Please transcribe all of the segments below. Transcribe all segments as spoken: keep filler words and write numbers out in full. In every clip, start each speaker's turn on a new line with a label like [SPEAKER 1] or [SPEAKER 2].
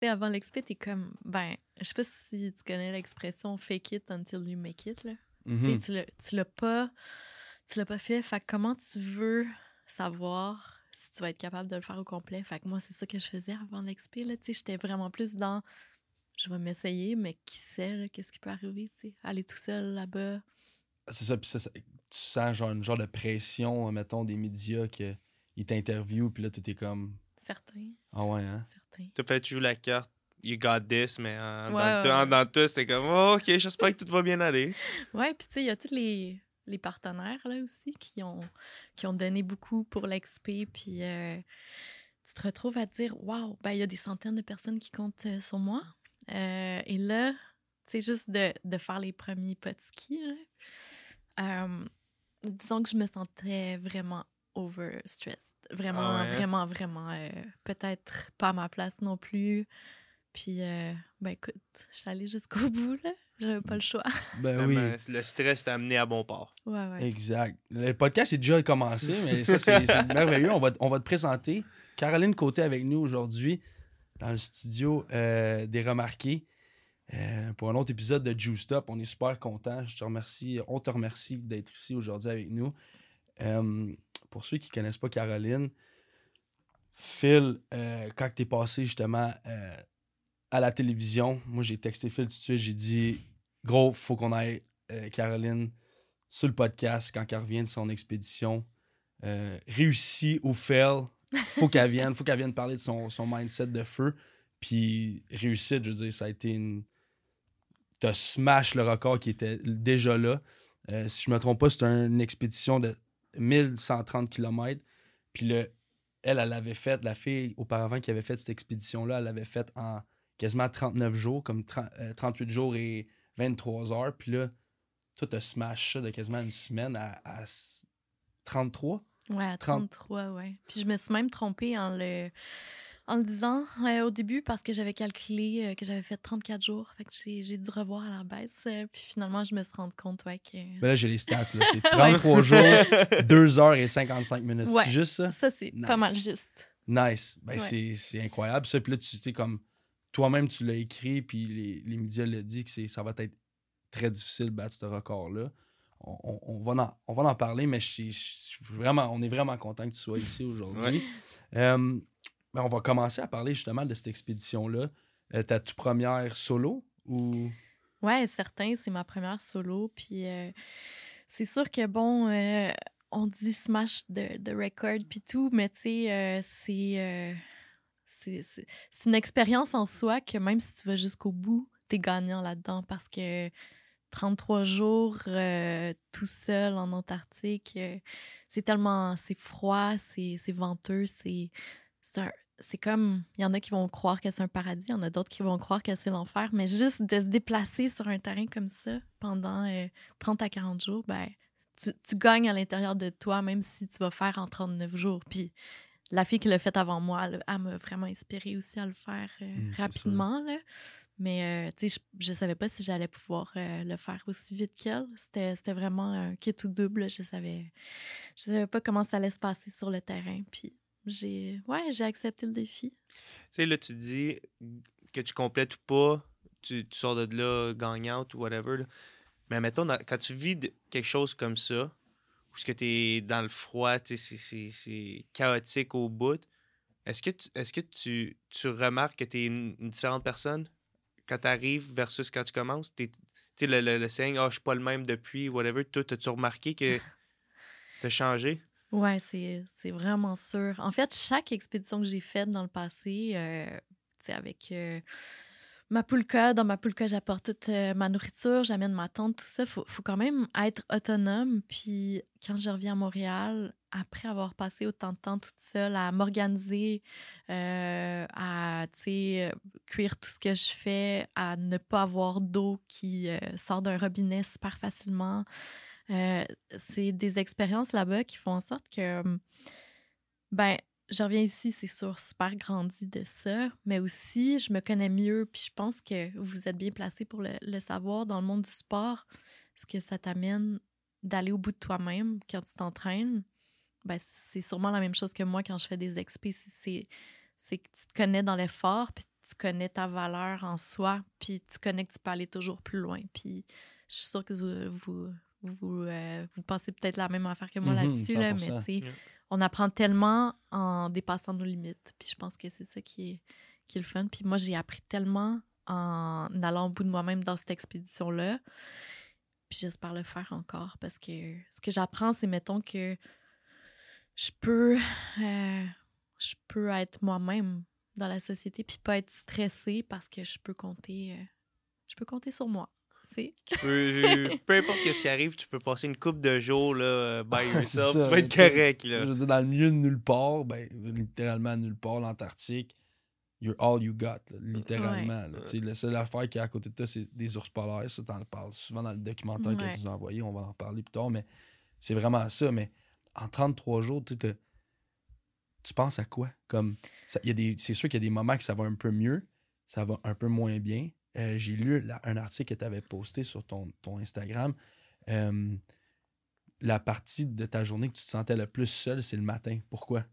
[SPEAKER 1] sais, avant l'expé, t'es comme, ben, je sais pas si tu connais l'expression fake it until you make it, là.
[SPEAKER 2] Mm-hmm.
[SPEAKER 1] Tu sais, tu l'as, tu l'as pas, tu l'as pas fait. Fait que comment tu veux savoir si tu vas être capable de le faire au complet? Fait que moi, c'est ça que je faisais avant l'expé, là. Tu sais, j'étais vraiment plus dans, je vais m'essayer, mais qui sait, là, qu'est-ce qui peut arriver, tu sais? Aller tout seul là-bas.
[SPEAKER 2] C'est ça, puis ça, ça- tu sens genre une genre de pression, mettons, des médias qu'ils t'interviewent, puis là, tout est comme...
[SPEAKER 1] Certains.
[SPEAKER 2] Ah ouais, hein?
[SPEAKER 1] Certains.
[SPEAKER 3] Tu fait jouer la carte You got this, mais en,
[SPEAKER 1] Ouais,
[SPEAKER 3] dans, le
[SPEAKER 1] ouais,
[SPEAKER 3] tout- en-
[SPEAKER 1] ouais.
[SPEAKER 3] dans tout, c'est comme oh, OK, j'espère que tout va bien aller.
[SPEAKER 1] Ouais, puis tu sais, il y a tous les, les partenaires là aussi qui ont, qui ont donné beaucoup pour l'expé, puis euh, tu te retrouves à te dire waouh, ben il y a des centaines de personnes qui comptent euh, sur moi. Euh, et là, tu sais, juste de, de faire les premiers pas de ski, là, euh, disons que je me sentais vraiment overstressed. Vraiment,
[SPEAKER 3] Ah ouais, hein?
[SPEAKER 1] vraiment, vraiment, euh, peut-être pas à ma place non plus. Puis, euh, ben écoute, je suis allée jusqu'au bout, là. J'avais pas le choix.
[SPEAKER 2] Ben oui.
[SPEAKER 3] Finalement, le stress t'a amené à bon port.
[SPEAKER 1] Ouais, ouais.
[SPEAKER 2] Exact. Le podcast est déjà commencé, mais ça, c'est c'est merveilleux. On va, on va te présenter Caroline Côté avec nous aujourd'hui dans le studio euh, des Remarqués euh, pour un autre épisode de Juiced Up. On est super contents. Je te remercie. On te remercie d'être ici aujourd'hui avec nous. Euh, pour ceux qui ne connaissent pas Caroline, Phil, euh, quand tu es passé justement euh, à la télévision, moi j'ai texté Phil tout de suite, j'ai dit gros, faut qu'on aille euh, Caroline sur le podcast quand elle revient de son expédition. Euh, réussi ou fail, faut qu'elle vienne, faut qu'elle vienne parler de son, son mindset de feu. Puis réussite, je veux dire, ça a été une. T'as smash le record qui était déjà là. Euh, si je me trompe pas, c'était une expédition de mille cent trente kilomètres. Puis le, elle, elle avait fait, la fille auparavant qui avait fait cette expédition-là, elle l'avait faite en quasiment trente-neuf jours, comme trente, euh, trente-huit jours et vingt-trois heures. Puis là, toi, t'as smash ça de quasiment une semaine à, à trente-trois.
[SPEAKER 1] Ouais, à
[SPEAKER 2] trente.
[SPEAKER 1] trente-trois, ouais. Puis je me suis même trompée en le, en le disant euh, au début parce que j'avais calculé euh, que j'avais fait trente-quatre jours. Fait que j'ai, j'ai dû revoir à la baisse. Euh, puis finalement, je me suis rendu compte, ouais, que...
[SPEAKER 2] Ben là, j'ai les stats, là. C'est trente-trois jours, deux heures et cinquante-cinq minutes.
[SPEAKER 1] Ouais.
[SPEAKER 2] C'est juste ça?
[SPEAKER 1] Ça, c'est
[SPEAKER 2] Nice.
[SPEAKER 1] pas mal juste.
[SPEAKER 2] Nice. Ben,
[SPEAKER 1] Ouais.
[SPEAKER 2] c'est, c'est incroyable. Ça, puis là, tu sais, comme toi-même, tu l'as écrit, puis les, les médias l'ont dit que c'est, ça va être très difficile de battre ce record-là. On, on, on, va en, on va en parler, mais je, je, je, vraiment, on est vraiment content que tu sois ici aujourd'hui.
[SPEAKER 3] Ouais.
[SPEAKER 2] Euh, ben, on va commencer à parler justement de cette expédition-là. Euh, ta toute première solo ou...
[SPEAKER 1] Ouais, certain, c'est ma première solo. Puis euh, c'est sûr que, bon, euh, on dit smash de, de record puis tout, mais tu sais, euh, c'est, euh, c'est, c'est, c'est une expérience en soi que même si tu vas jusqu'au bout, t'es gagnant là-dedans parce que trente-trois jours euh, tout seul en Antarctique, euh, c'est tellement... C'est froid, c'est, c'est venteux, c'est... C'est, un, c'est comme... Il y en a qui vont croire que c'est un paradis, il y en a d'autres qui vont croire que c'est l'enfer, mais juste de se déplacer sur un terrain comme ça pendant euh, trente à quarante jours, ben, tu, tu gagnes à l'intérieur de toi, même si tu vas faire en trente-neuf jours. Puis la fille qui l'a fait avant moi, elle, elle m'a vraiment inspirée aussi à le faire euh,
[SPEAKER 2] Mmh,
[SPEAKER 1] rapidement, là. Mais, euh, tu sais, je, je savais pas si j'allais pouvoir euh, le faire aussi vite qu'elle. C'était, c'était vraiment un kit ou double. Je savais, je savais pas comment ça allait se passer sur le terrain. Puis, j'ai, ouais, j'ai accepté le défi.
[SPEAKER 3] Tu sais, là, tu dis que tu complètes ou pas, tu, tu sors de là gagnante ou whatever. Là. Mais mettons, dans- quand tu vis de- quelque chose comme ça, où ce que tu es dans le froid, tu sais, c'est, c'est, c'est chaotique au bout, est-ce que tu, est-ce que tu, tu remarques que tu es une, une différente personne quand tu arrives versus quand tu commences? Tu sais, le, le, le saying, ah, je suis pas le même depuis, whatever, toi, as-tu remarqué que tu as changé?
[SPEAKER 1] Ouais, c'est, c'est vraiment sûr. En fait, chaque expédition que j'ai faite dans le passé, euh, tu sais, avec euh, ma poulka, dans ma poulka, j'apporte toute euh, ma nourriture, j'amène ma tente, tout ça. Faut, faut quand même être autonome. Puis quand je reviens à Montréal, après avoir passé autant de temps toute seule à m'organiser, euh, à, tu sais, cuire tout ce que je fais, à ne pas avoir d'eau qui euh, sort d'un robinet super facilement. Euh, c'est des expériences là-bas qui font en sorte que, ben, je reviens ici, c'est sûr, super grandi de ça, mais aussi, je me connais mieux, puis je pense que vous êtes bien placé pour le, le savoir dans le monde du sport, ce que ça t'amène d'aller au bout de toi-même quand tu t'entraînes. Ben, c'est sûrement la même chose que moi quand je fais des expés. C'est, c'est, c'est que tu te connais dans l'effort, puis tu connais ta valeur en soi, puis tu connais que tu peux aller toujours plus loin. Puis je suis sûre que vous, vous, vous, euh, vous pensez peut-être la même affaire que moi
[SPEAKER 2] Mhm,
[SPEAKER 1] là-dessus, là, mais
[SPEAKER 2] cent pour cent.
[SPEAKER 1] tu sais,
[SPEAKER 3] Yeah.
[SPEAKER 1] on apprend tellement en dépassant nos limites. Puis je pense que c'est ça qui est, qui est le fun. Puis moi, j'ai appris tellement en allant au bout de moi-même dans cette expédition-là. Puis j'espère le faire encore parce que ce que j'apprends, c'est, mettons, que je peux, euh, je peux être moi-même dans la société puis pas être stressée parce que je peux compter, euh, je peux compter sur moi. Tu sais?
[SPEAKER 3] Tu peux, peu importe ce qui arrive, tu peux passer une couple de jours là, euh, by
[SPEAKER 2] C'est
[SPEAKER 3] yourself.
[SPEAKER 2] ça,
[SPEAKER 3] Tu vas être
[SPEAKER 2] tu sais,
[SPEAKER 3] correct.
[SPEAKER 2] Je
[SPEAKER 3] Là.
[SPEAKER 2] veux dire, dans le milieu de nulle part, ben, littéralement nulle part, l'Antarctique, you're all you got, là, littéralement. Là. Tu sais, la seule affaire qui est à côté de toi, c'est des ours polaires. Ça, t'en parles souvent dans le documentaire que
[SPEAKER 1] Ouais.
[SPEAKER 2] tu nous as envoyé. On va en parler plus tard, mais c'est vraiment ça. Mais en trente-trois jours, tu sais, t'as- tu penses à quoi? Comme, ça- y a des, c'est sûr qu'il y a des moments que ça va un peu mieux, ça va un peu moins bien. Euh, j'ai lu la- un article que tu avais posté sur ton, ton Instagram. Euh, la partie de ta journée que tu te sentais le plus seul, c'est le matin. Pourquoi?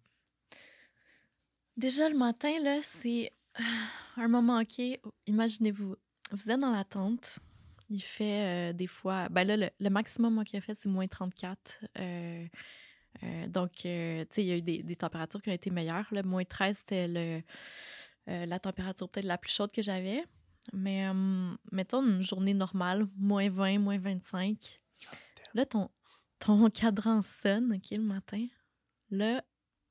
[SPEAKER 1] Déjà, le matin, là, c'est un moment OK. Imaginez-vous, vous êtes dans la tente. Il fait euh, des fois... Ben là, le, le maximum moi, qu'il a fait, c'est moins trente-quatre. Euh, euh, donc, euh, tu sais, il y a eu des, des températures qui ont été meilleures. Là. Moins treize, c'était le, euh, la température peut-être la plus chaude que j'avais. Mais euh, mettons une journée normale, moins vingt, moins vingt-cinq. Là, ton, ton cadran sonne, OK, le matin. Là,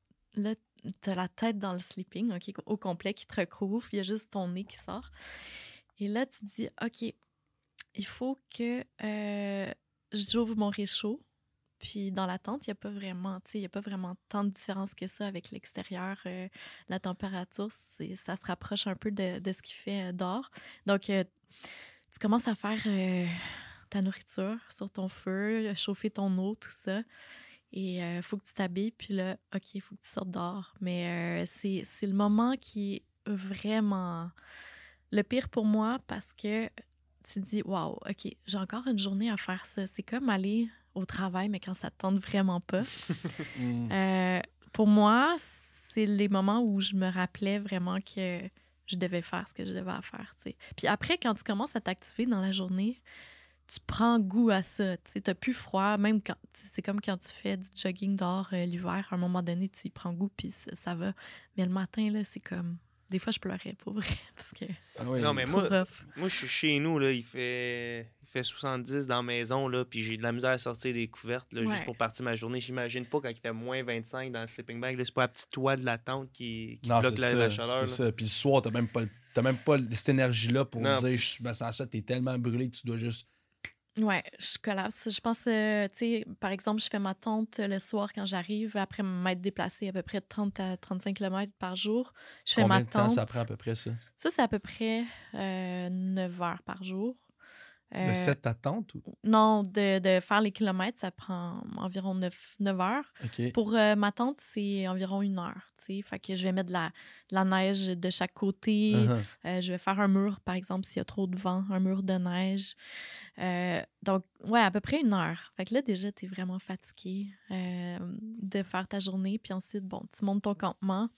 [SPEAKER 1] là t'as la tête dans le sleeping, OK, au complet, qui te recouvre. Il y a juste ton nez qui sort. Et là, tu te dis, OK, il faut que euh, j'ouvre mon réchaud. Puis dans la tente, il n'y a pas vraiment, tu sais, il y a pas vraiment tant de différence que ça avec l'extérieur. Euh, la température, c'est, ça se rapproche un peu de, de ce qu'il fait euh, dehors. Donc, euh, tu commences à faire euh, ta nourriture sur ton feu, chauffer ton eau, tout ça. Et il euh, faut que tu t'habilles, puis là, OK, il faut que tu sortes dehors. Mais euh, c'est, c'est le moment qui est vraiment le pire pour moi parce que tu te dis, wow, OK, j'ai encore une journée à faire ça. C'est comme aller au travail, mais quand ça te tente vraiment pas.
[SPEAKER 2] Mm.
[SPEAKER 1] Euh, pour moi, c'est les moments où je me rappelais vraiment que je devais faire ce que je devais faire, tu sais. Puis après, quand tu commences à t'activer dans la journée, tu prends goût à ça, tu sais. T'as plus froid, même quand... C'est comme quand tu fais du jogging dehors euh, l'hiver, à un moment donné, tu y prends goût, puis ça, ça va. Mais le matin, là, c'est comme... Des fois, je pleurais, pour vrai, parce que
[SPEAKER 2] Ah oui.
[SPEAKER 3] Non, mais
[SPEAKER 1] trop
[SPEAKER 3] moi,
[SPEAKER 1] rough.
[SPEAKER 3] moi, je suis chez nous, là, il fait, il fait soixante-dix dans la maison, là, puis j'ai de la misère à sortir des couvertes là,
[SPEAKER 1] Ouais.
[SPEAKER 3] juste pour partir ma journée. J'imagine pas quand il fait moins vingt-cinq dans le sleeping bag. là, C'est pas la petite toile de la tente qui, qui
[SPEAKER 2] Non,
[SPEAKER 3] bloque
[SPEAKER 2] c'est
[SPEAKER 3] la,
[SPEAKER 2] ça,
[SPEAKER 3] la chaleur.
[SPEAKER 2] c'est
[SPEAKER 3] là.
[SPEAKER 2] ça. Puis le soir, t'as même pas, le- t'as même pas cette énergie-là pour
[SPEAKER 3] Non.
[SPEAKER 2] dire je me sens ça, t'es tellement brûlé que tu dois juste.
[SPEAKER 1] Ouais, je collapse. Je pense, euh, tu sais, par exemple, je fais ma tente le soir quand j'arrive, après m'être déplacée à peu près trente à trente-cinq kilomètres par jour. Je fais
[SPEAKER 2] Combien
[SPEAKER 1] ma
[SPEAKER 2] de temps
[SPEAKER 1] tente.
[SPEAKER 2] ça prend à peu près ça?
[SPEAKER 1] Ça, c'est à peu près euh, neuf heures par jour.
[SPEAKER 2] De
[SPEAKER 1] Euh,
[SPEAKER 2] sept à tente ou?
[SPEAKER 1] Non, de, de faire les kilomètres, ça prend environ neuf heures.
[SPEAKER 2] OK.
[SPEAKER 1] Pour euh, ma tente, c'est environ une heure, tu sais. Fait que je vais mettre de la, de la neige de chaque côté.
[SPEAKER 2] Uh-huh.
[SPEAKER 1] Euh, je vais faire un mur, par exemple, s'il y a trop de vent, un mur de neige. Euh, donc, ouais, à peu près une heure. Fait que là, déjà, t'es vraiment fatigué euh, de faire ta journée. Puis ensuite, bon, tu montes ton campement.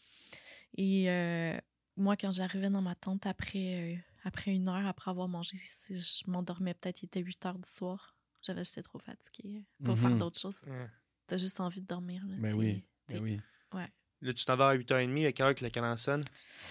[SPEAKER 1] Et euh, moi, quand j'arrivais dans ma tente après, euh, après une heure, après avoir mangé, c'est- je m'endormais peut-être, il était huit heures du soir. J'avais, j'étais trop fatiguée pour
[SPEAKER 2] Mhm.
[SPEAKER 1] faire d'autres choses.
[SPEAKER 3] Ouais.
[SPEAKER 1] T'as juste envie de dormir. Là.
[SPEAKER 2] Ben
[SPEAKER 1] T'es-
[SPEAKER 2] oui,
[SPEAKER 1] t'es-
[SPEAKER 2] ben oui.
[SPEAKER 3] Là, tu t'en vas à huit heures trente, à quelle heure que le cadran sonne?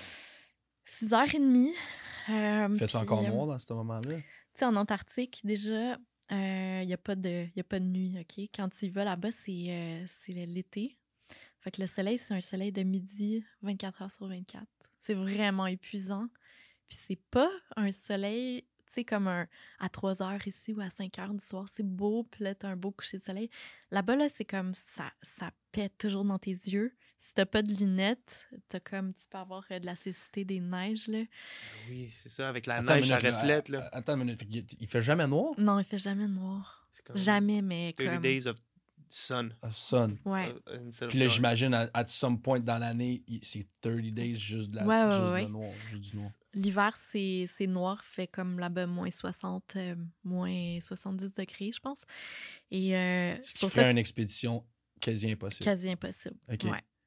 [SPEAKER 1] six heures trente. Euh,
[SPEAKER 2] Fait-tu
[SPEAKER 1] puis,
[SPEAKER 2] encore
[SPEAKER 1] euh,
[SPEAKER 2] noir dans ce moment-là?
[SPEAKER 1] Tu sais, en Antarctique, déjà, il n'y a, pas de- y a pas de nuit, OK? Quand tu y vas là-bas, c'est euh, c'est l'été. Fait que le soleil, c'est un soleil de midi, vingt-quatre heures sur vingt-quatre. C'est vraiment épuisant. Puis c'est pas un soleil, tu sais, comme un, à trois heures ici ou à cinq heures du soir. C'est beau, puis là, t'as un beau coucher de soleil. Là-bas, là, c'est comme ça, ça pète toujours dans tes yeux. Si t'as pas de lunettes, t'as comme, tu peux avoir euh, de la cécité des neiges, là.
[SPEAKER 3] Oui, c'est ça, avec la
[SPEAKER 2] Attends une
[SPEAKER 3] neige, ça
[SPEAKER 2] minute, là.
[SPEAKER 3] reflète. Là.
[SPEAKER 2] Attends une minute. Fait qu'il- il fait jamais noir?
[SPEAKER 1] Non, il fait jamais noir.
[SPEAKER 3] C'est comme
[SPEAKER 1] Jamais, mais
[SPEAKER 3] thirty
[SPEAKER 1] comme...
[SPEAKER 3] days of sun.
[SPEAKER 2] Ah, sun.
[SPEAKER 1] Ouais.
[SPEAKER 3] uh, instead of
[SPEAKER 2] Puis là,
[SPEAKER 3] dark.
[SPEAKER 2] j'imagine, à at some point dans l'année, il- c'est thirty days juste de la,
[SPEAKER 1] Ouais, ouais,
[SPEAKER 2] juste
[SPEAKER 1] ouais.
[SPEAKER 2] le noir. Juste du noir.
[SPEAKER 1] L'hiver, c'est c'est noir, fait comme là-bas, moins soixante, euh, moins soixante-dix degrés, je pense. Et euh,
[SPEAKER 2] Ce
[SPEAKER 1] c'est
[SPEAKER 2] qui
[SPEAKER 1] pour
[SPEAKER 2] ferait
[SPEAKER 1] ça
[SPEAKER 2] une expédition quasi
[SPEAKER 1] que
[SPEAKER 2] impossible.
[SPEAKER 1] quasi impossible.
[SPEAKER 2] OK.
[SPEAKER 1] Ouais.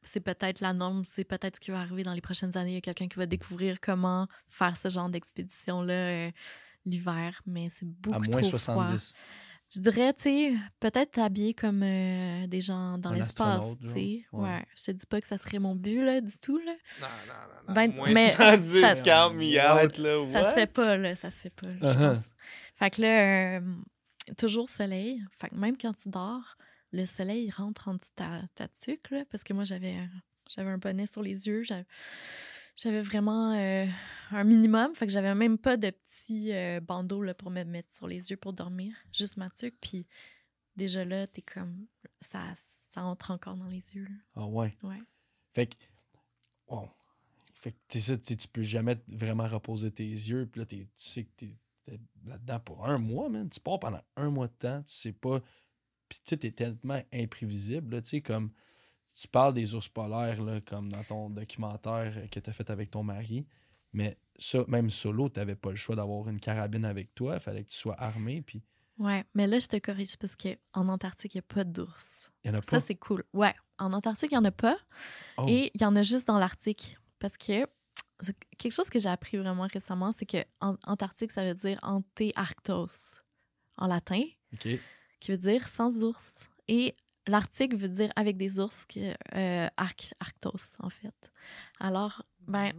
[SPEAKER 1] c'est peut-être la norme, c'est peut-être ce qui va arriver dans les prochaines années. Il y a quelqu'un qui va découvrir comment faire ce genre d'expédition-là euh, l'hiver, mais c'est beaucoup
[SPEAKER 2] À moins
[SPEAKER 1] trop
[SPEAKER 2] soixante-dix.
[SPEAKER 1] froid. Je dirais, tu sais, peut-être habillé comme euh, des gens dans
[SPEAKER 2] Un
[SPEAKER 1] l'espace,
[SPEAKER 2] astronaute,
[SPEAKER 1] tu
[SPEAKER 2] genre.
[SPEAKER 1] sais.
[SPEAKER 2] Ouais.
[SPEAKER 1] Ouais. Je te dis pas que ça serait mon but, là, du tout, là.
[SPEAKER 3] Non, non, non. non.
[SPEAKER 1] Ben,
[SPEAKER 3] Moins
[SPEAKER 1] mais
[SPEAKER 3] soixante-dix,
[SPEAKER 1] ça-
[SPEAKER 3] count me
[SPEAKER 2] What?
[SPEAKER 3] out, là.
[SPEAKER 1] Ça se
[SPEAKER 3] What?
[SPEAKER 1] fait pas, là, ça se fait pas, là, je
[SPEAKER 2] Uh-huh.
[SPEAKER 1] pense. Fait que là, euh, toujours soleil. Fait que même quand tu dors, le soleil il rentre en dessous de ta, ta tuque, là, parce que moi, j'avais, j'avais un bonnet sur les yeux. J'avais, j'avais vraiment euh, un minimum. Fait que j'avais même pas de petits euh, bandeaux là, pour me mettre sur les yeux pour dormir. Juste ma tuque. Puis déjà là, t'es comme... Ça, ça entre encore dans les yeux. Là.
[SPEAKER 2] Ah ouais.
[SPEAKER 1] Ouais.
[SPEAKER 2] Fait que, wow. Fait que t'es ça, t'sais, tu peux jamais t- vraiment reposer tes yeux. Puis là, t'es- tu sais que t'es, t'es là-dedans pour un mois, man. Tu pars pendant un mois de temps, tu sais pas. Puis tu sais, t'es tellement imprévisible, là, tu sais, comme tu parles des ours polaires, là, comme dans ton documentaire que t'as fait avec ton mari. Mais ça, même solo, t'avais pas le choix d'avoir une carabine avec toi. Il fallait que tu sois armé, puis
[SPEAKER 1] Ouais, mais là, je te corrige parce qu'en Antarctique, il n'y a pas d'ours.
[SPEAKER 2] il y en a pas.
[SPEAKER 1] Ça, c'est cool. Ouais, en Antarctique, il n'y en a pas.
[SPEAKER 2] Oh.
[SPEAKER 1] Et il y en a juste dans l'Arctique. Parce que c'est quelque chose que j'ai appris vraiment récemment, c'est que en- Antarctique, ça veut dire anté-arctos en latin,
[SPEAKER 2] OK.
[SPEAKER 1] qui veut dire sans ours. Et l'Arctique veut dire avec des ours, que, euh, arc, arctos, en fait. Alors, ben,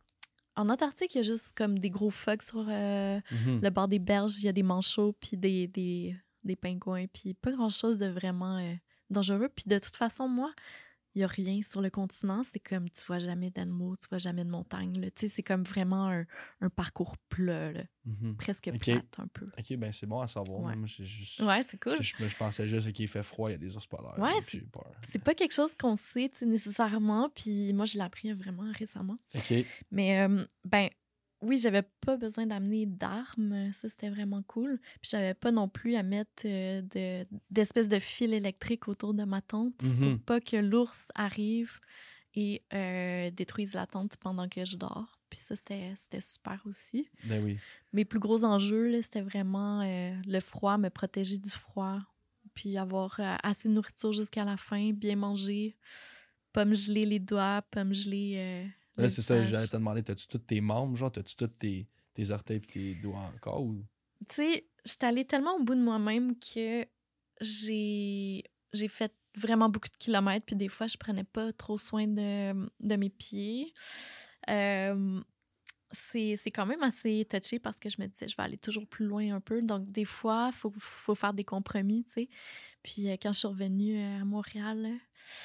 [SPEAKER 1] en Antarctique, il y a juste comme des gros phoques sur euh,
[SPEAKER 2] Mhm.
[SPEAKER 1] le bord des berges. Il y a des manchots, puis des, des, des pingouins, puis pas grand-chose de vraiment euh, dangereux. Puis de toute façon, moi, il n'y a rien sur le continent. C'est comme, tu vois jamais d'animaux, tu vois jamais de montagnes. là. Tu sais, c'est comme vraiment un, un parcours plat, là.
[SPEAKER 2] Mhm.
[SPEAKER 1] Presque
[SPEAKER 2] Ok.
[SPEAKER 1] plate un peu.
[SPEAKER 2] OK, ben c'est bon à savoir.
[SPEAKER 1] Ouais.
[SPEAKER 2] Moi, j'ai juste...
[SPEAKER 1] Ouais, c'est cool.
[SPEAKER 2] Je, je- je pensais juste qu'il fait froid, il y a des ours polaires.
[SPEAKER 1] Ouais,
[SPEAKER 2] puis j'ai peur.
[SPEAKER 1] C'est pas quelque chose qu'on sait, tu sais, nécessairement. Puis moi, je l'ai appris vraiment récemment.
[SPEAKER 2] OK.
[SPEAKER 1] Mais, euh, ben, oui, j'avais pas besoin d'amener d'armes. Ça, c'était vraiment cool. Puis j'avais pas non plus à mettre euh, de, d'espèces de fils électriques autour de ma tente
[SPEAKER 2] Mhm.
[SPEAKER 1] pour pas que l'ours arrive et euh, détruise la tente pendant que je dors. Puis ça, c'était, c'était super aussi.
[SPEAKER 2] Ben oui.
[SPEAKER 1] Mes plus gros enjeux, là, c'était vraiment euh, le froid, me protéger du froid, puis avoir euh, assez de nourriture jusqu'à la fin, bien manger, pas me geler les doigts, pas me geler euh,
[SPEAKER 2] Là,
[SPEAKER 1] le
[SPEAKER 2] c'est ça,
[SPEAKER 1] visage.
[SPEAKER 2] j'allais te demander, t'as-tu tous tes membres, genre, t'as-tu tous tes, tes orteils et tes doigts encore? Ou...
[SPEAKER 1] Tu sais, j'étais allée tellement au bout de moi-même que j'ai, j'ai fait vraiment beaucoup de kilomètres, puis des fois, je prenais pas trop soin de, de mes pieds. Euh, c'est, c'est quand même assez touché parce que je me disais, je vais aller toujours plus loin un peu. Donc, des fois, il faut, faut faire des compromis, tu sais. Puis, euh, quand je suis revenue euh, à Montréal, là,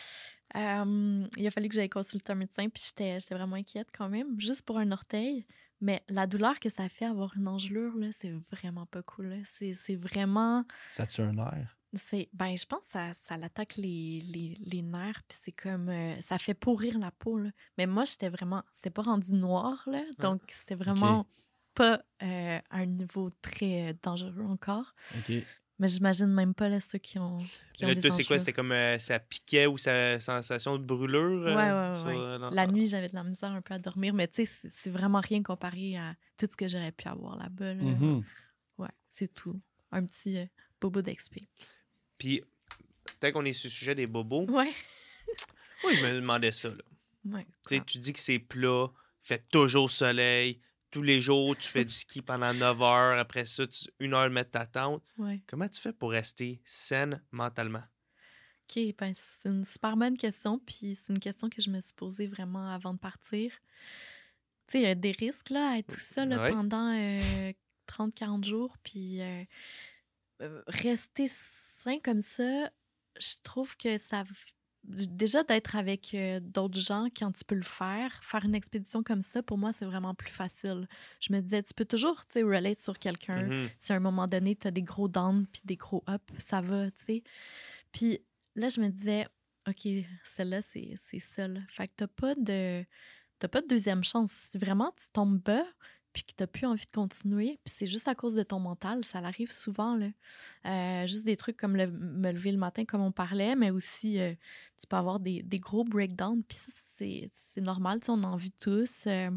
[SPEAKER 1] euh, il a fallu que j'aille consulter un médecin, puis j'étais, j'étais vraiment inquiète quand même, juste pour un orteil. Mais la douleur que ça fait avoir une engelure, là, c'est vraiment pas cool. Là. C'est, c'est vraiment...
[SPEAKER 2] Ça tue un nerf?
[SPEAKER 1] C'est, ben, je pense que ça, ça l'attaque les, les, les nerfs, puis c'est comme... euh, ça fait pourrir la peau, là. Mais moi, j'étais vraiment... C'était pas rendu noir, là, donc c'était vraiment
[SPEAKER 2] Ok.
[SPEAKER 1] pas euh, à un niveau très euh, dangereux encore.
[SPEAKER 2] OK.
[SPEAKER 1] Mais j'imagine même pas, là, ceux qui ont, qui ont
[SPEAKER 3] Là,
[SPEAKER 1] des
[SPEAKER 3] toi, c'est quoi?
[SPEAKER 1] engelures.
[SPEAKER 3] C'était comme euh, ça piquait ou ça sensation de brûlure?
[SPEAKER 1] Ouais,
[SPEAKER 3] euh,
[SPEAKER 1] ouais,
[SPEAKER 3] sur,
[SPEAKER 1] ouais.
[SPEAKER 3] euh, dans-
[SPEAKER 1] La nuit, j'avais de la misère un peu à dormir, mais tu sais, c'est, c'est vraiment rien comparé à tout ce que j'aurais pu avoir là-bas. Là.
[SPEAKER 2] Mhm.
[SPEAKER 1] Ouais, c'est tout. Un petit euh, bobo d'X P.
[SPEAKER 3] Puis, peut-être qu'on est sur le sujet des bobos.
[SPEAKER 1] Ouais.
[SPEAKER 3] Moi, je me demandais ça. Là.
[SPEAKER 1] Ouais.
[SPEAKER 3] Tu sais,
[SPEAKER 1] quoi.
[SPEAKER 3] tu dis que c'est plat, il fait toujours soleil, tous les jours, tu fais du ski pendant neuf heures, après ça, tu, une heure de mettre ta tente.
[SPEAKER 1] Ouais.
[SPEAKER 3] Comment tu fais pour rester saine mentalement?
[SPEAKER 1] OK, ben c'est une super bonne question, puis c'est une question que je me suis posée vraiment avant de partir. Tu sais, il y a des risques là, à être tout ça là,
[SPEAKER 3] Ouais.
[SPEAKER 1] pendant euh, trente à quarante jours, puis euh, euh, rester sain comme ça, je trouve que ça... Déjà, d'être avec euh, d'autres gens quand tu peux le faire, faire une expédition comme ça, pour moi, c'est vraiment plus facile. Je me disais, tu peux toujours, tu sais, relate sur quelqu'un.
[SPEAKER 3] Mhm.
[SPEAKER 1] Si à un moment donné, tu as des gros downs puis des gros ups, ça va, tu sais. Puis là, je me disais, OK, celle-là, c'est, c'est ça, là. Fait que t'as pas de... T'as pas de deuxième chance. Si vraiment tu tombes bas puis que t'as plus envie de continuer, puis c'est juste à cause de ton mental, ça l'arrive souvent, là. Euh, juste des trucs comme le, me lever le matin, comme on parlait, mais aussi, euh, tu peux avoir des, des gros breakdowns, puis ça, c'est, c'est normal, tu sais, on en vit tous euh,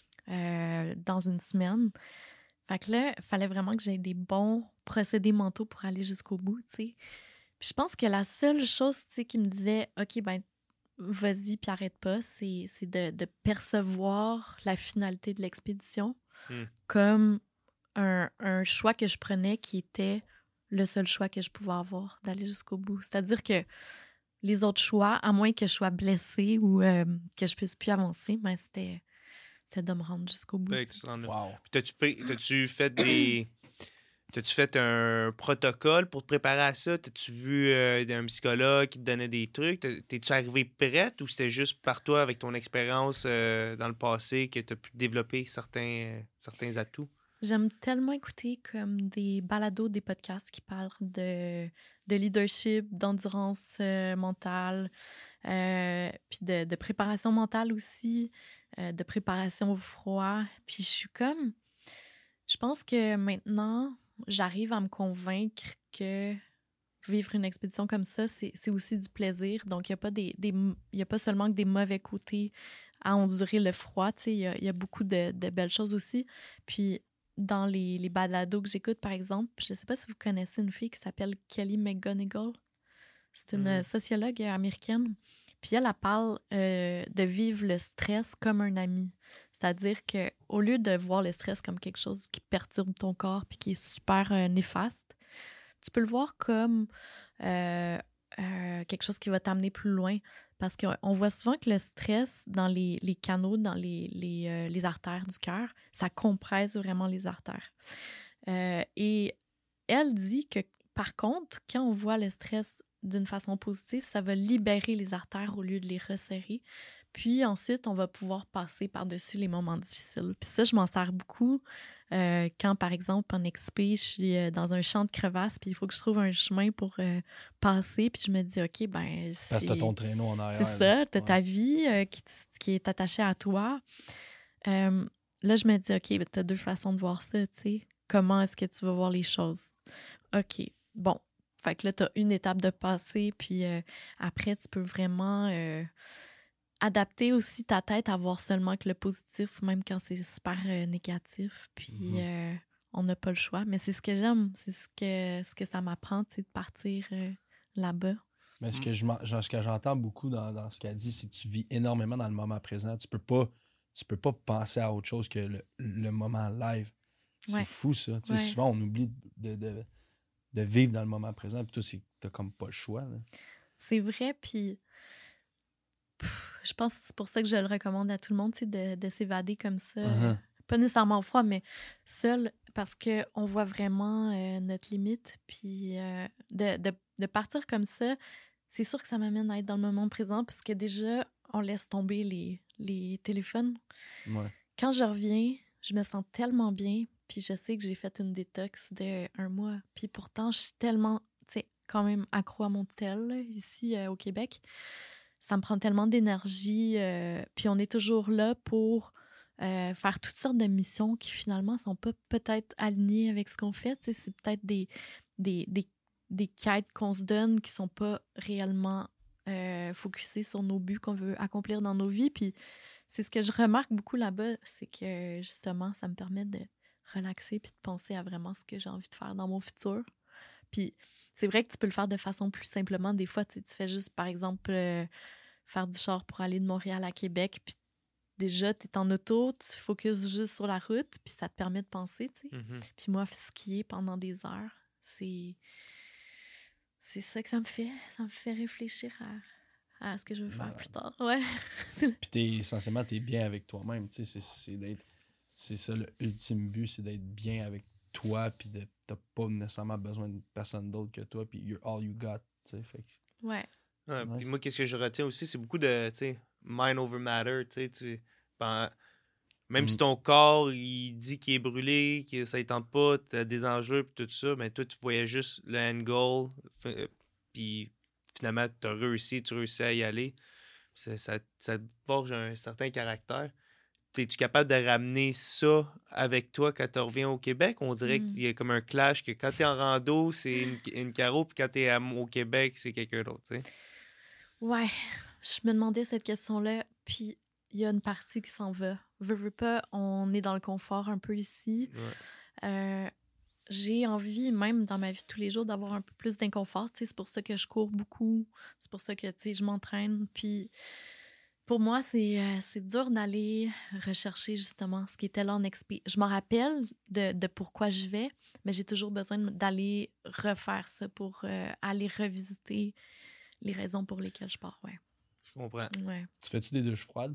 [SPEAKER 1] euh, dans une semaine. Fait que là, il fallait vraiment que j'aie des bons procédés mentaux pour aller jusqu'au bout, tu sais. Puis je pense que la seule chose, tu sais, qui me disait, OK, ben vas-y puis arrête pas, c'est, c'est de, de percevoir la finalité de l'expédition
[SPEAKER 3] Mm.
[SPEAKER 1] comme un, un choix que je prenais qui était le seul choix que je pouvais avoir, d'aller jusqu'au bout. C'est-à-dire que les autres choix, à moins que je sois blessée ou euh, que je puisse plus avancer, ben c'était, c'était de me rendre jusqu'au bout.
[SPEAKER 3] Fait
[SPEAKER 1] tu
[SPEAKER 3] que
[SPEAKER 1] sais.
[SPEAKER 3] tu t'en as-
[SPEAKER 2] Wow.
[SPEAKER 3] Puis t'as-tu, pris- t'as-tu fait des. T'as-tu fait un protocole pour te préparer à ça? T'as-tu vu euh, un psychologue qui te donnait des trucs? T'es- T'es-tu arrivé prête ou c'était juste par toi, avec ton expérience euh, dans le passé, que t'as pu développer certains, euh, certains atouts?
[SPEAKER 1] J'aime tellement écouter comme des balados, des podcasts qui parlent de, de leadership, d'endurance euh, mentale, euh, puis de, de préparation mentale aussi, euh, de préparation au froid. Puis je suis comme... Je pense que maintenant, j'arrive à me convaincre que vivre une expédition comme ça, c'est, c'est aussi du plaisir. Donc, il n'y a, pas des, des, y a pas seulement que des mauvais côtés à endurer le froid. Il y a, y a beaucoup de, de belles choses aussi. Puis, dans les, les balados que j'écoute, par exemple, je ne sais pas si vous connaissez une fille qui s'appelle Kelly McGonigal. C'est une
[SPEAKER 3] Mhm.
[SPEAKER 1] sociologue américaine. Puis elle, elle parle euh, de vivre le stress comme un ami. C'est-à-dire qu'au lieu de voir le stress comme quelque chose qui perturbe ton corps puis qui est super euh, néfaste, tu peux le voir comme euh, euh, quelque chose qui va t'amener plus loin. Parce qu'on voit souvent que le stress dans les, les canaux, dans les, les, euh, les artères du cœur, ça compresse vraiment les artères. Euh, et elle dit que, par contre, quand on voit le stress d'une façon positive, ça va libérer les artères au lieu de les resserrer. Puis ensuite, on va pouvoir passer par-dessus les moments difficiles. Puis ça, je m'en sers beaucoup euh, quand, par exemple, en expé, je suis euh, dans un champ de crevasses, puis il faut que je trouve un chemin pour euh, passer. Puis je me dis, OK, ben c'est...
[SPEAKER 2] Parce que t'as ton traîneau en arrière.
[SPEAKER 1] C'est ça, t'as
[SPEAKER 2] Ouais.
[SPEAKER 1] ta vie euh, qui, qui est attachée à toi. Euh, là, je me dis, OK, ben, t'as deux façons de voir ça, tu sais. Comment est-ce que tu vas voir les choses? OK, bon. Fait que là, t'as une étape de passé, puis euh, après, tu peux vraiment euh, adapter aussi ta tête à voir seulement que le positif, même quand c'est super euh, négatif. Puis
[SPEAKER 2] Mhm.
[SPEAKER 1] euh, on n'a pas le choix. Mais c'est ce que j'aime, c'est ce que, ce que ça m'apprend, tu sais, de partir euh, là-bas.
[SPEAKER 2] Mais ce que, je, m'en- genre, ce que j'entends beaucoup dans, dans ce qu'elle dit, c'est que tu vis énormément dans le moment présent. Tu peux pas, tu peux pas penser à autre chose que le, le moment live. C'est
[SPEAKER 1] Ouais.
[SPEAKER 2] fou, ça. Tu sais,
[SPEAKER 1] Ouais.
[SPEAKER 2] souvent, on oublie de, de, de vivre dans le moment présent. Puis toi, c'est- t'as comme pas le choix. Là.
[SPEAKER 1] C'est vrai, puis pff, je pense que c'est pour ça que je le recommande à tout le monde, tu sais, de, de s'évader comme ça.
[SPEAKER 2] Uh-huh.
[SPEAKER 1] Pas nécessairement au froid, mais seul, parce qu'on voit vraiment euh, notre limite. Puis euh, de, de, de partir comme ça, c'est sûr que ça m'amène à être dans le moment présent, parce que déjà, on laisse tomber les, les téléphones.
[SPEAKER 2] Ouais.
[SPEAKER 1] Quand je reviens, je me sens tellement bien, puis je sais que j'ai fait une détox de un mois. Puis pourtant, je suis tellement, tu sais, quand même accro à mon tel, là, ici euh, au Québec. Ça me prend tellement d'énergie. euh, puis on est toujours là pour euh, faire toutes sortes de missions qui finalement sont pas peut-être alignées avec ce qu'on fait. Tu sais, c'est peut-être des, des, des, des quêtes qu'on se donne qui sont pas réellement euh, focusées sur nos buts qu'on veut accomplir dans nos vies. Puis c'est ce que je remarque beaucoup là-bas, c'est que justement, ça me permet de relaxer puis de penser à vraiment ce que j'ai envie de faire dans mon futur. Puis c'est vrai que tu peux le faire de façon plus simplement. Des fois, tu sais, tu fais juste, par exemple, euh, faire du char pour aller de Montréal à Québec, puis déjà, tu es en auto, tu focuses juste sur la route, puis ça te permet de penser, tu sais.
[SPEAKER 3] Mhm.
[SPEAKER 1] Puis moi, skier pendant des heures, c'est... C'est ça que ça me fait. Ça me fait réfléchir à, à ce que je veux faire
[SPEAKER 2] Malade.
[SPEAKER 1] plus tard. Ouais.
[SPEAKER 2] Puis t'es, essentiellement, t'es bien avec toi-même. Tu sais, c'est, c'est d'être... C'est ça, le ultime but, c'est d'être bien avec toi, puis de t'as pas nécessairement besoin de personne d'autre que toi, puis you're all you got, tu sais. Fait que-
[SPEAKER 1] Ouais.
[SPEAKER 3] Ouais,
[SPEAKER 2] Nice.
[SPEAKER 3] puis moi, qu'est-ce que je retiens aussi, c'est beaucoup de, tu sais, mind over matter, tu sais, tu... ben, même
[SPEAKER 2] Mm.
[SPEAKER 3] si ton corps, il dit qu'il est brûlé, que ça ne tente pas, t'as des enjeux, puis tout ça, mais toi, tu voyais juste le end goal, f- puis finalement, tu as réussi, tu réussis à y aller. Ça, ça, ça te forge un certain caractère. Es-tu capable de ramener ça avec toi quand tu reviens au Québec? On dirait
[SPEAKER 1] Mm.
[SPEAKER 3] qu'il y a comme un clash que quand tu es en rando, c'est une, une Caro, puis quand tu es au Québec, c'est quelqu'un d'autre, tu sais.
[SPEAKER 1] Ouais. Je me demandais cette question-là, puis il y a une partie qui s'en va. Veux, veux pas, on est dans le confort un peu ici.
[SPEAKER 3] Ouais.
[SPEAKER 1] Euh, j'ai envie, même dans ma vie de tous les jours, d'avoir un peu plus d'inconfort. Tu sais, c'est pour ça que je cours beaucoup. C'est pour ça que, tu sais, je m'entraîne. Puis, pour moi, c'est, euh, c'est dur d'aller rechercher, justement, ce qui était là en expé. Je me rappelle de, de pourquoi j'y vais, mais j'ai toujours besoin de- d'aller refaire ça pour euh, aller revisiter les raisons pour lesquelles je pars, ouais.
[SPEAKER 3] Je comprends.
[SPEAKER 1] Ouais.
[SPEAKER 2] Tu fais-tu des douches froides?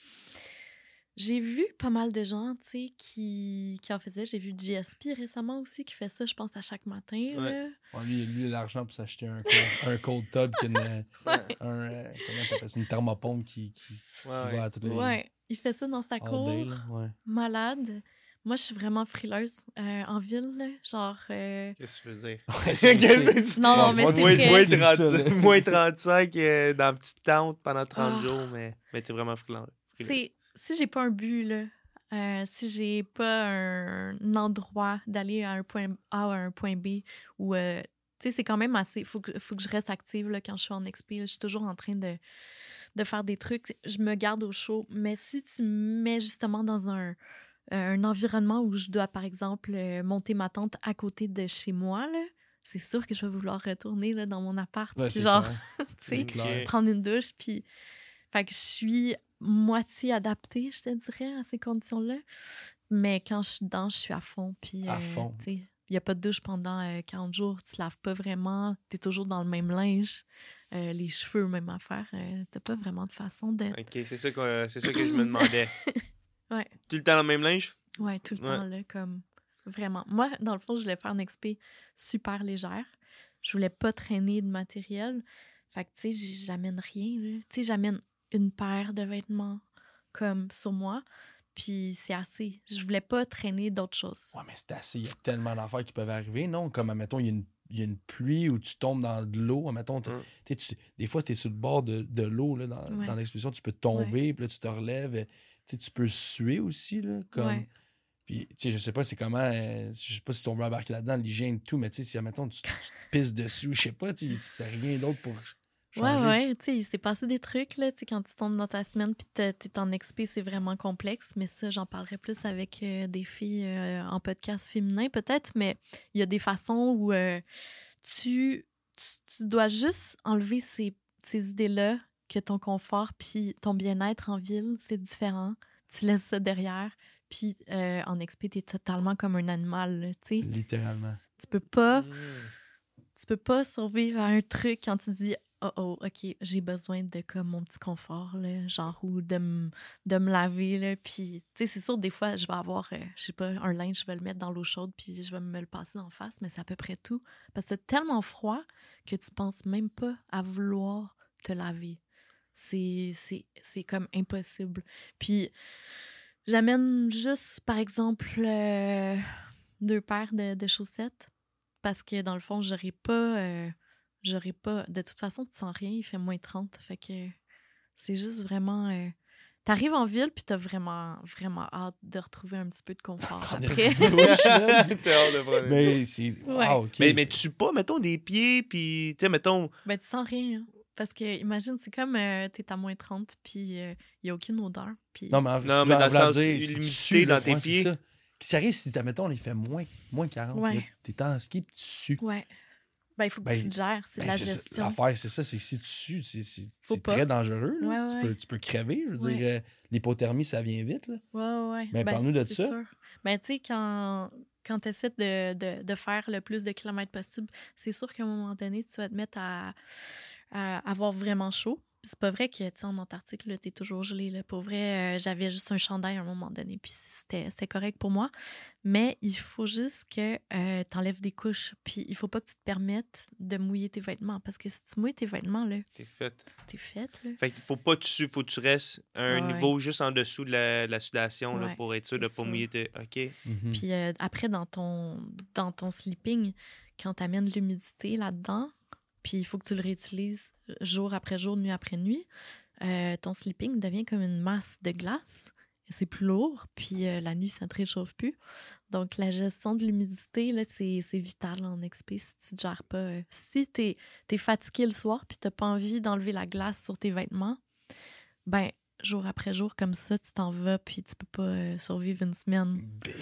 [SPEAKER 1] J'ai vu pas mal de gens, tu sais, qui, qui en faisaient. J'ai vu G S P récemment aussi qui fait ça, je pense, à chaque matin.
[SPEAKER 3] Ouais.
[SPEAKER 1] Là.
[SPEAKER 2] Ouais, lui, lui, il a l'argent pour s'acheter un, cold- un cold tub qui a une, euh,
[SPEAKER 3] Ouais.
[SPEAKER 2] un, euh, comment t'appelles ça, une thermopompe qui, qui, qui
[SPEAKER 3] Ouais, ouais.
[SPEAKER 2] va à toutes les...
[SPEAKER 1] Ouais, il fait ça dans sa
[SPEAKER 2] all
[SPEAKER 1] cour,
[SPEAKER 2] day, là, ouais.
[SPEAKER 1] malade. Moi, je suis vraiment frileuse euh, en ville, là, genre... euh,
[SPEAKER 3] Qu'est-ce que tu veux dire?
[SPEAKER 2] Ouais, c'est-
[SPEAKER 3] Qu'est-ce que tu-
[SPEAKER 1] Non, non,
[SPEAKER 2] Ouais,
[SPEAKER 1] mais
[SPEAKER 2] moi,
[SPEAKER 1] c'est
[SPEAKER 3] Moins,
[SPEAKER 1] vrai.
[SPEAKER 3] moins,
[SPEAKER 2] c'est ça, là.
[SPEAKER 3] trente, moins trente-cinq euh, dans une petite tente pendant trente
[SPEAKER 1] Ah.
[SPEAKER 3] jours, mais, mais t'es vraiment friand.
[SPEAKER 1] C'est si j'ai pas un but, là, euh, si j'ai pas un, un endroit d'aller à un point A ou à un point B, ou euh, tu sais, c'est quand même assez. Faut que, faut que je reste active là, quand je suis en expi. là. Je suis toujours en train de, de faire des trucs. Je me garde au chaud. Mais si tu me mets justement dans un, un environnement où je dois, par exemple, euh, monter ma tente à côté de chez moi, là, c'est sûr que je vais vouloir retourner là, dans mon appart.
[SPEAKER 2] Ouais,
[SPEAKER 1] Puis
[SPEAKER 2] c'est
[SPEAKER 1] genre,
[SPEAKER 2] clair.
[SPEAKER 1] tu sais,
[SPEAKER 2] C'est clair.
[SPEAKER 1] prendre une douche, puis... Fait que je suis moitié adaptée, je te dirais, à ces conditions-là. Mais quand je suis dedans, je suis à fond. Puis,
[SPEAKER 2] À
[SPEAKER 1] euh,
[SPEAKER 2] fond.
[SPEAKER 1] tu sais, il n'y a pas de douche pendant euh, quarante jours. Tu te laves pas vraiment. Tu es toujours dans le même linge. Euh, les cheveux, même affaire. Euh, t'as pas vraiment de façon de...
[SPEAKER 3] Ok, c'est ça, que, c'est ça que je me demandais.
[SPEAKER 1] Ouais.
[SPEAKER 3] Tout le temps dans le même linge?
[SPEAKER 1] Ouais, tout le
[SPEAKER 3] Ouais.
[SPEAKER 1] temps, là, comme... Vraiment. Moi, dans le fond, je voulais faire une expé super légère. Je voulais pas traîner de matériel. Fait que, tu sais, j'amène rien, là. Tu sais, j'amène une paire de vêtements comme sur moi, puis c'est assez. Je voulais pas traîner d'autres choses.
[SPEAKER 2] Ouais, mais c'est assez. Il y a tellement d'affaires qui peuvent arriver, non? Comme, admettons, il y a une, il y a une pluie ou tu tombes dans de l'eau. Admettons, t'es-
[SPEAKER 3] Mm.
[SPEAKER 2] t'sais, tu- des fois, tu es sur le bord de, de l'eau, là, dans,
[SPEAKER 1] Ouais.
[SPEAKER 2] dans l'exposition. Tu peux tomber, puis là, tu te relèves. et, t'sais, tu peux suer aussi, là. Comme...
[SPEAKER 1] Ouais.
[SPEAKER 2] Puis, tu sais, je sais pas, c'est comment. euh, je sais pas si on veut embarquer là-dedans, l'hygiène et tout, mais tu sais, si, admettons, tu, tu te pisses dessus, je sais pas, tu sais, si t'as rien d'autre pour changer.
[SPEAKER 1] Ouais, ouais, tu sais, il s'est passé des trucs, là, tu sais, quand tu tombes dans ta semaine puis t'es t'es en expé, c'est vraiment complexe, mais ça, j'en parlerai plus avec euh, des filles euh, en podcast féminin, peut-être, mais il y a des façons où euh, tu, tu, tu dois juste enlever ces, ces idées-là que ton confort puis ton bien-être en ville, c'est différent. Tu laisses ça derrière, puis euh, en expé, t'es totalement comme un animal, là, tu sais.
[SPEAKER 2] Littéralement.
[SPEAKER 1] Tu peux pas...
[SPEAKER 3] Mm.
[SPEAKER 1] Tu peux pas survivre à un truc quand tu dis oh oh, ok, j'ai besoin de comme mon petit confort, là, genre, ou de me de me laver, là. Puis, tu sais, c'est sûr, des fois, je vais avoir, euh, je sais pas, un linge, je vais le mettre dans l'eau chaude, puis je vais me le passer d'en face, mais c'est à peu près tout. Parce que c'est tellement froid que tu penses même pas à vouloir te laver. C'est, c'est, c'est comme impossible. Puis, j'amène juste, par exemple, euh, deux paires de, de chaussettes. Parce que dans le fond, j'aurais pas. euh, j'aurais pas. De toute façon, tu sens rien, il fait moins trente. Fait que c'est juste vraiment. euh, T'arrives en ville, puis t'as vraiment, vraiment hâte de retrouver un petit peu de confort
[SPEAKER 2] Prendre
[SPEAKER 1] après.
[SPEAKER 2] une douche, là.
[SPEAKER 3] T'as hâte de prendre une
[SPEAKER 2] Mais c'est.
[SPEAKER 1] Ouais.
[SPEAKER 2] Wow, ok.
[SPEAKER 3] Mais, mais tu pas, mettons, des pieds, puis, tu sais, mettons...
[SPEAKER 1] Ben, tu sens rien. hein. Parce que, imagine, c'est comme euh, t'es à moins trente, puis il n'y a aucune odeur. Puis...
[SPEAKER 2] Non, mais, en-
[SPEAKER 3] Non,
[SPEAKER 2] ce
[SPEAKER 3] mais
[SPEAKER 2] que
[SPEAKER 3] dans
[SPEAKER 2] je veux
[SPEAKER 3] le sens,
[SPEAKER 2] dire, si tu
[SPEAKER 3] l'humidité
[SPEAKER 2] sues, là,
[SPEAKER 3] dans tes
[SPEAKER 2] ouais, c'est
[SPEAKER 3] pieds.
[SPEAKER 2] ça. Qu'est-ce qui arrive si, admettons, il fait moins, moins quarante,
[SPEAKER 1] Ouais.
[SPEAKER 2] là, t'es en ski, puis tu sues.
[SPEAKER 1] Ouais. Ben, il faut que
[SPEAKER 2] Ben,
[SPEAKER 1] tu te gères, c'est
[SPEAKER 2] Ben,
[SPEAKER 1] de la
[SPEAKER 2] c'est ça.
[SPEAKER 1] gestion.
[SPEAKER 2] L'affaire, c'est ça, c'est que si tu sues, c'est, c'est,
[SPEAKER 1] Faut
[SPEAKER 2] c'est
[SPEAKER 1] pas.
[SPEAKER 2] très dangereux. Là.
[SPEAKER 1] Ouais,
[SPEAKER 2] tu,
[SPEAKER 1] ouais.
[SPEAKER 2] peux, tu peux crever. Je veux
[SPEAKER 1] Ouais.
[SPEAKER 2] dire, euh, l'hypothermie, ça vient vite. Là.
[SPEAKER 1] Ouais, ouais.
[SPEAKER 2] Ben, parle-nous de
[SPEAKER 1] c'est
[SPEAKER 2] ça.
[SPEAKER 1] sûr. Ben, tu sais, quand, quand tu essaies de, de, de faire le plus de kilomètres possible, c'est sûr qu'à un moment donné, tu vas te mettre à, à avoir vraiment chaud. Puis c'est pas vrai que, tu sais, en Antarctique, là, t'es toujours gelé. Là. Pour vrai, euh, j'avais juste un chandail à un moment donné, puis c'était, c'était correct pour moi. Mais il faut juste que euh, t'enlèves des couches, puis il faut pas que tu te permettes de mouiller tes vêtements, parce que si tu mouilles tes vêtements, là,
[SPEAKER 3] T'es fait.
[SPEAKER 1] t'es faite, là.
[SPEAKER 3] Fait qu'il faut pas que tu sues, faut que tu restes à un
[SPEAKER 1] Ouais.
[SPEAKER 3] niveau juste en dessous de la, de la sudation, là,
[SPEAKER 1] Ouais,
[SPEAKER 3] pour être sûr
[SPEAKER 1] c'est
[SPEAKER 3] de pas
[SPEAKER 1] sûr.
[SPEAKER 3] mouiller tes... OK.
[SPEAKER 2] Mhm.
[SPEAKER 1] Puis euh, après, dans ton, dans ton sleeping, quand tu amènes l'humidité là-dedans, puis il faut que tu le réutilises jour après jour, nuit après nuit, euh, ton sleeping devient comme une masse de glace. C'est plus lourd, puis euh, la nuit, ça ne te réchauffe plus. Donc, la gestion de l'humidité, là, c'est, c'est vital en expé si tu ne gères pas. euh, si tu es fatigué le soir puis tu n'as pas envie d'enlever la glace sur tes vêtements, ben jour après jour, comme ça, tu t'en vas, puis tu peux pas euh, survivre une semaine.
[SPEAKER 2] Bic.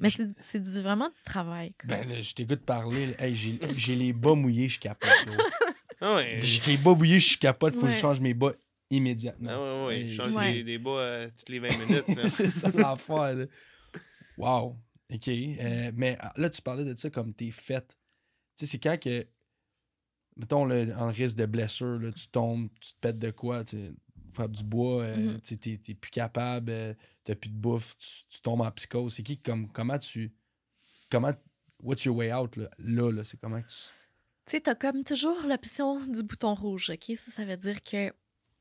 [SPEAKER 1] Mais c'est, c'est du, vraiment du travail. Quoi.
[SPEAKER 2] Ben, là, je t'écoute parler. Là. Hey, j'ai, j'ai les bas mouillés, je capote.
[SPEAKER 3] Ah ouais.
[SPEAKER 2] J'ai les bas mouillés, je capote. Faut
[SPEAKER 1] Ouais.
[SPEAKER 2] que je change mes bas immédiatement.
[SPEAKER 3] Ah ouais, ouais.
[SPEAKER 2] Hey,
[SPEAKER 3] Je change
[SPEAKER 1] Ouais.
[SPEAKER 3] des, des bas euh, toutes les vingt minutes. là.
[SPEAKER 2] c'est ça l'affaire. Là. Wow. OK. Euh, mais là, tu parlais de ça comme t'es faite. Tu sais, c'est quand que, mettons, là, en risque de blessure, là, tu tombes, tu te pètes de quoi, tu sais, frappe du bois, euh,
[SPEAKER 1] Mhm.
[SPEAKER 2] tu sais, t'es, t'es plus capable, euh, t'as plus de bouffe, tu, tu tombes en psychose. C'est qui, comme, comment tu. Comment. What's your way out, là? Là, là c'est comment que tu.
[SPEAKER 1] Tu sais, t'as comme toujours l'option du bouton rouge, OK? Ça, ça veut dire que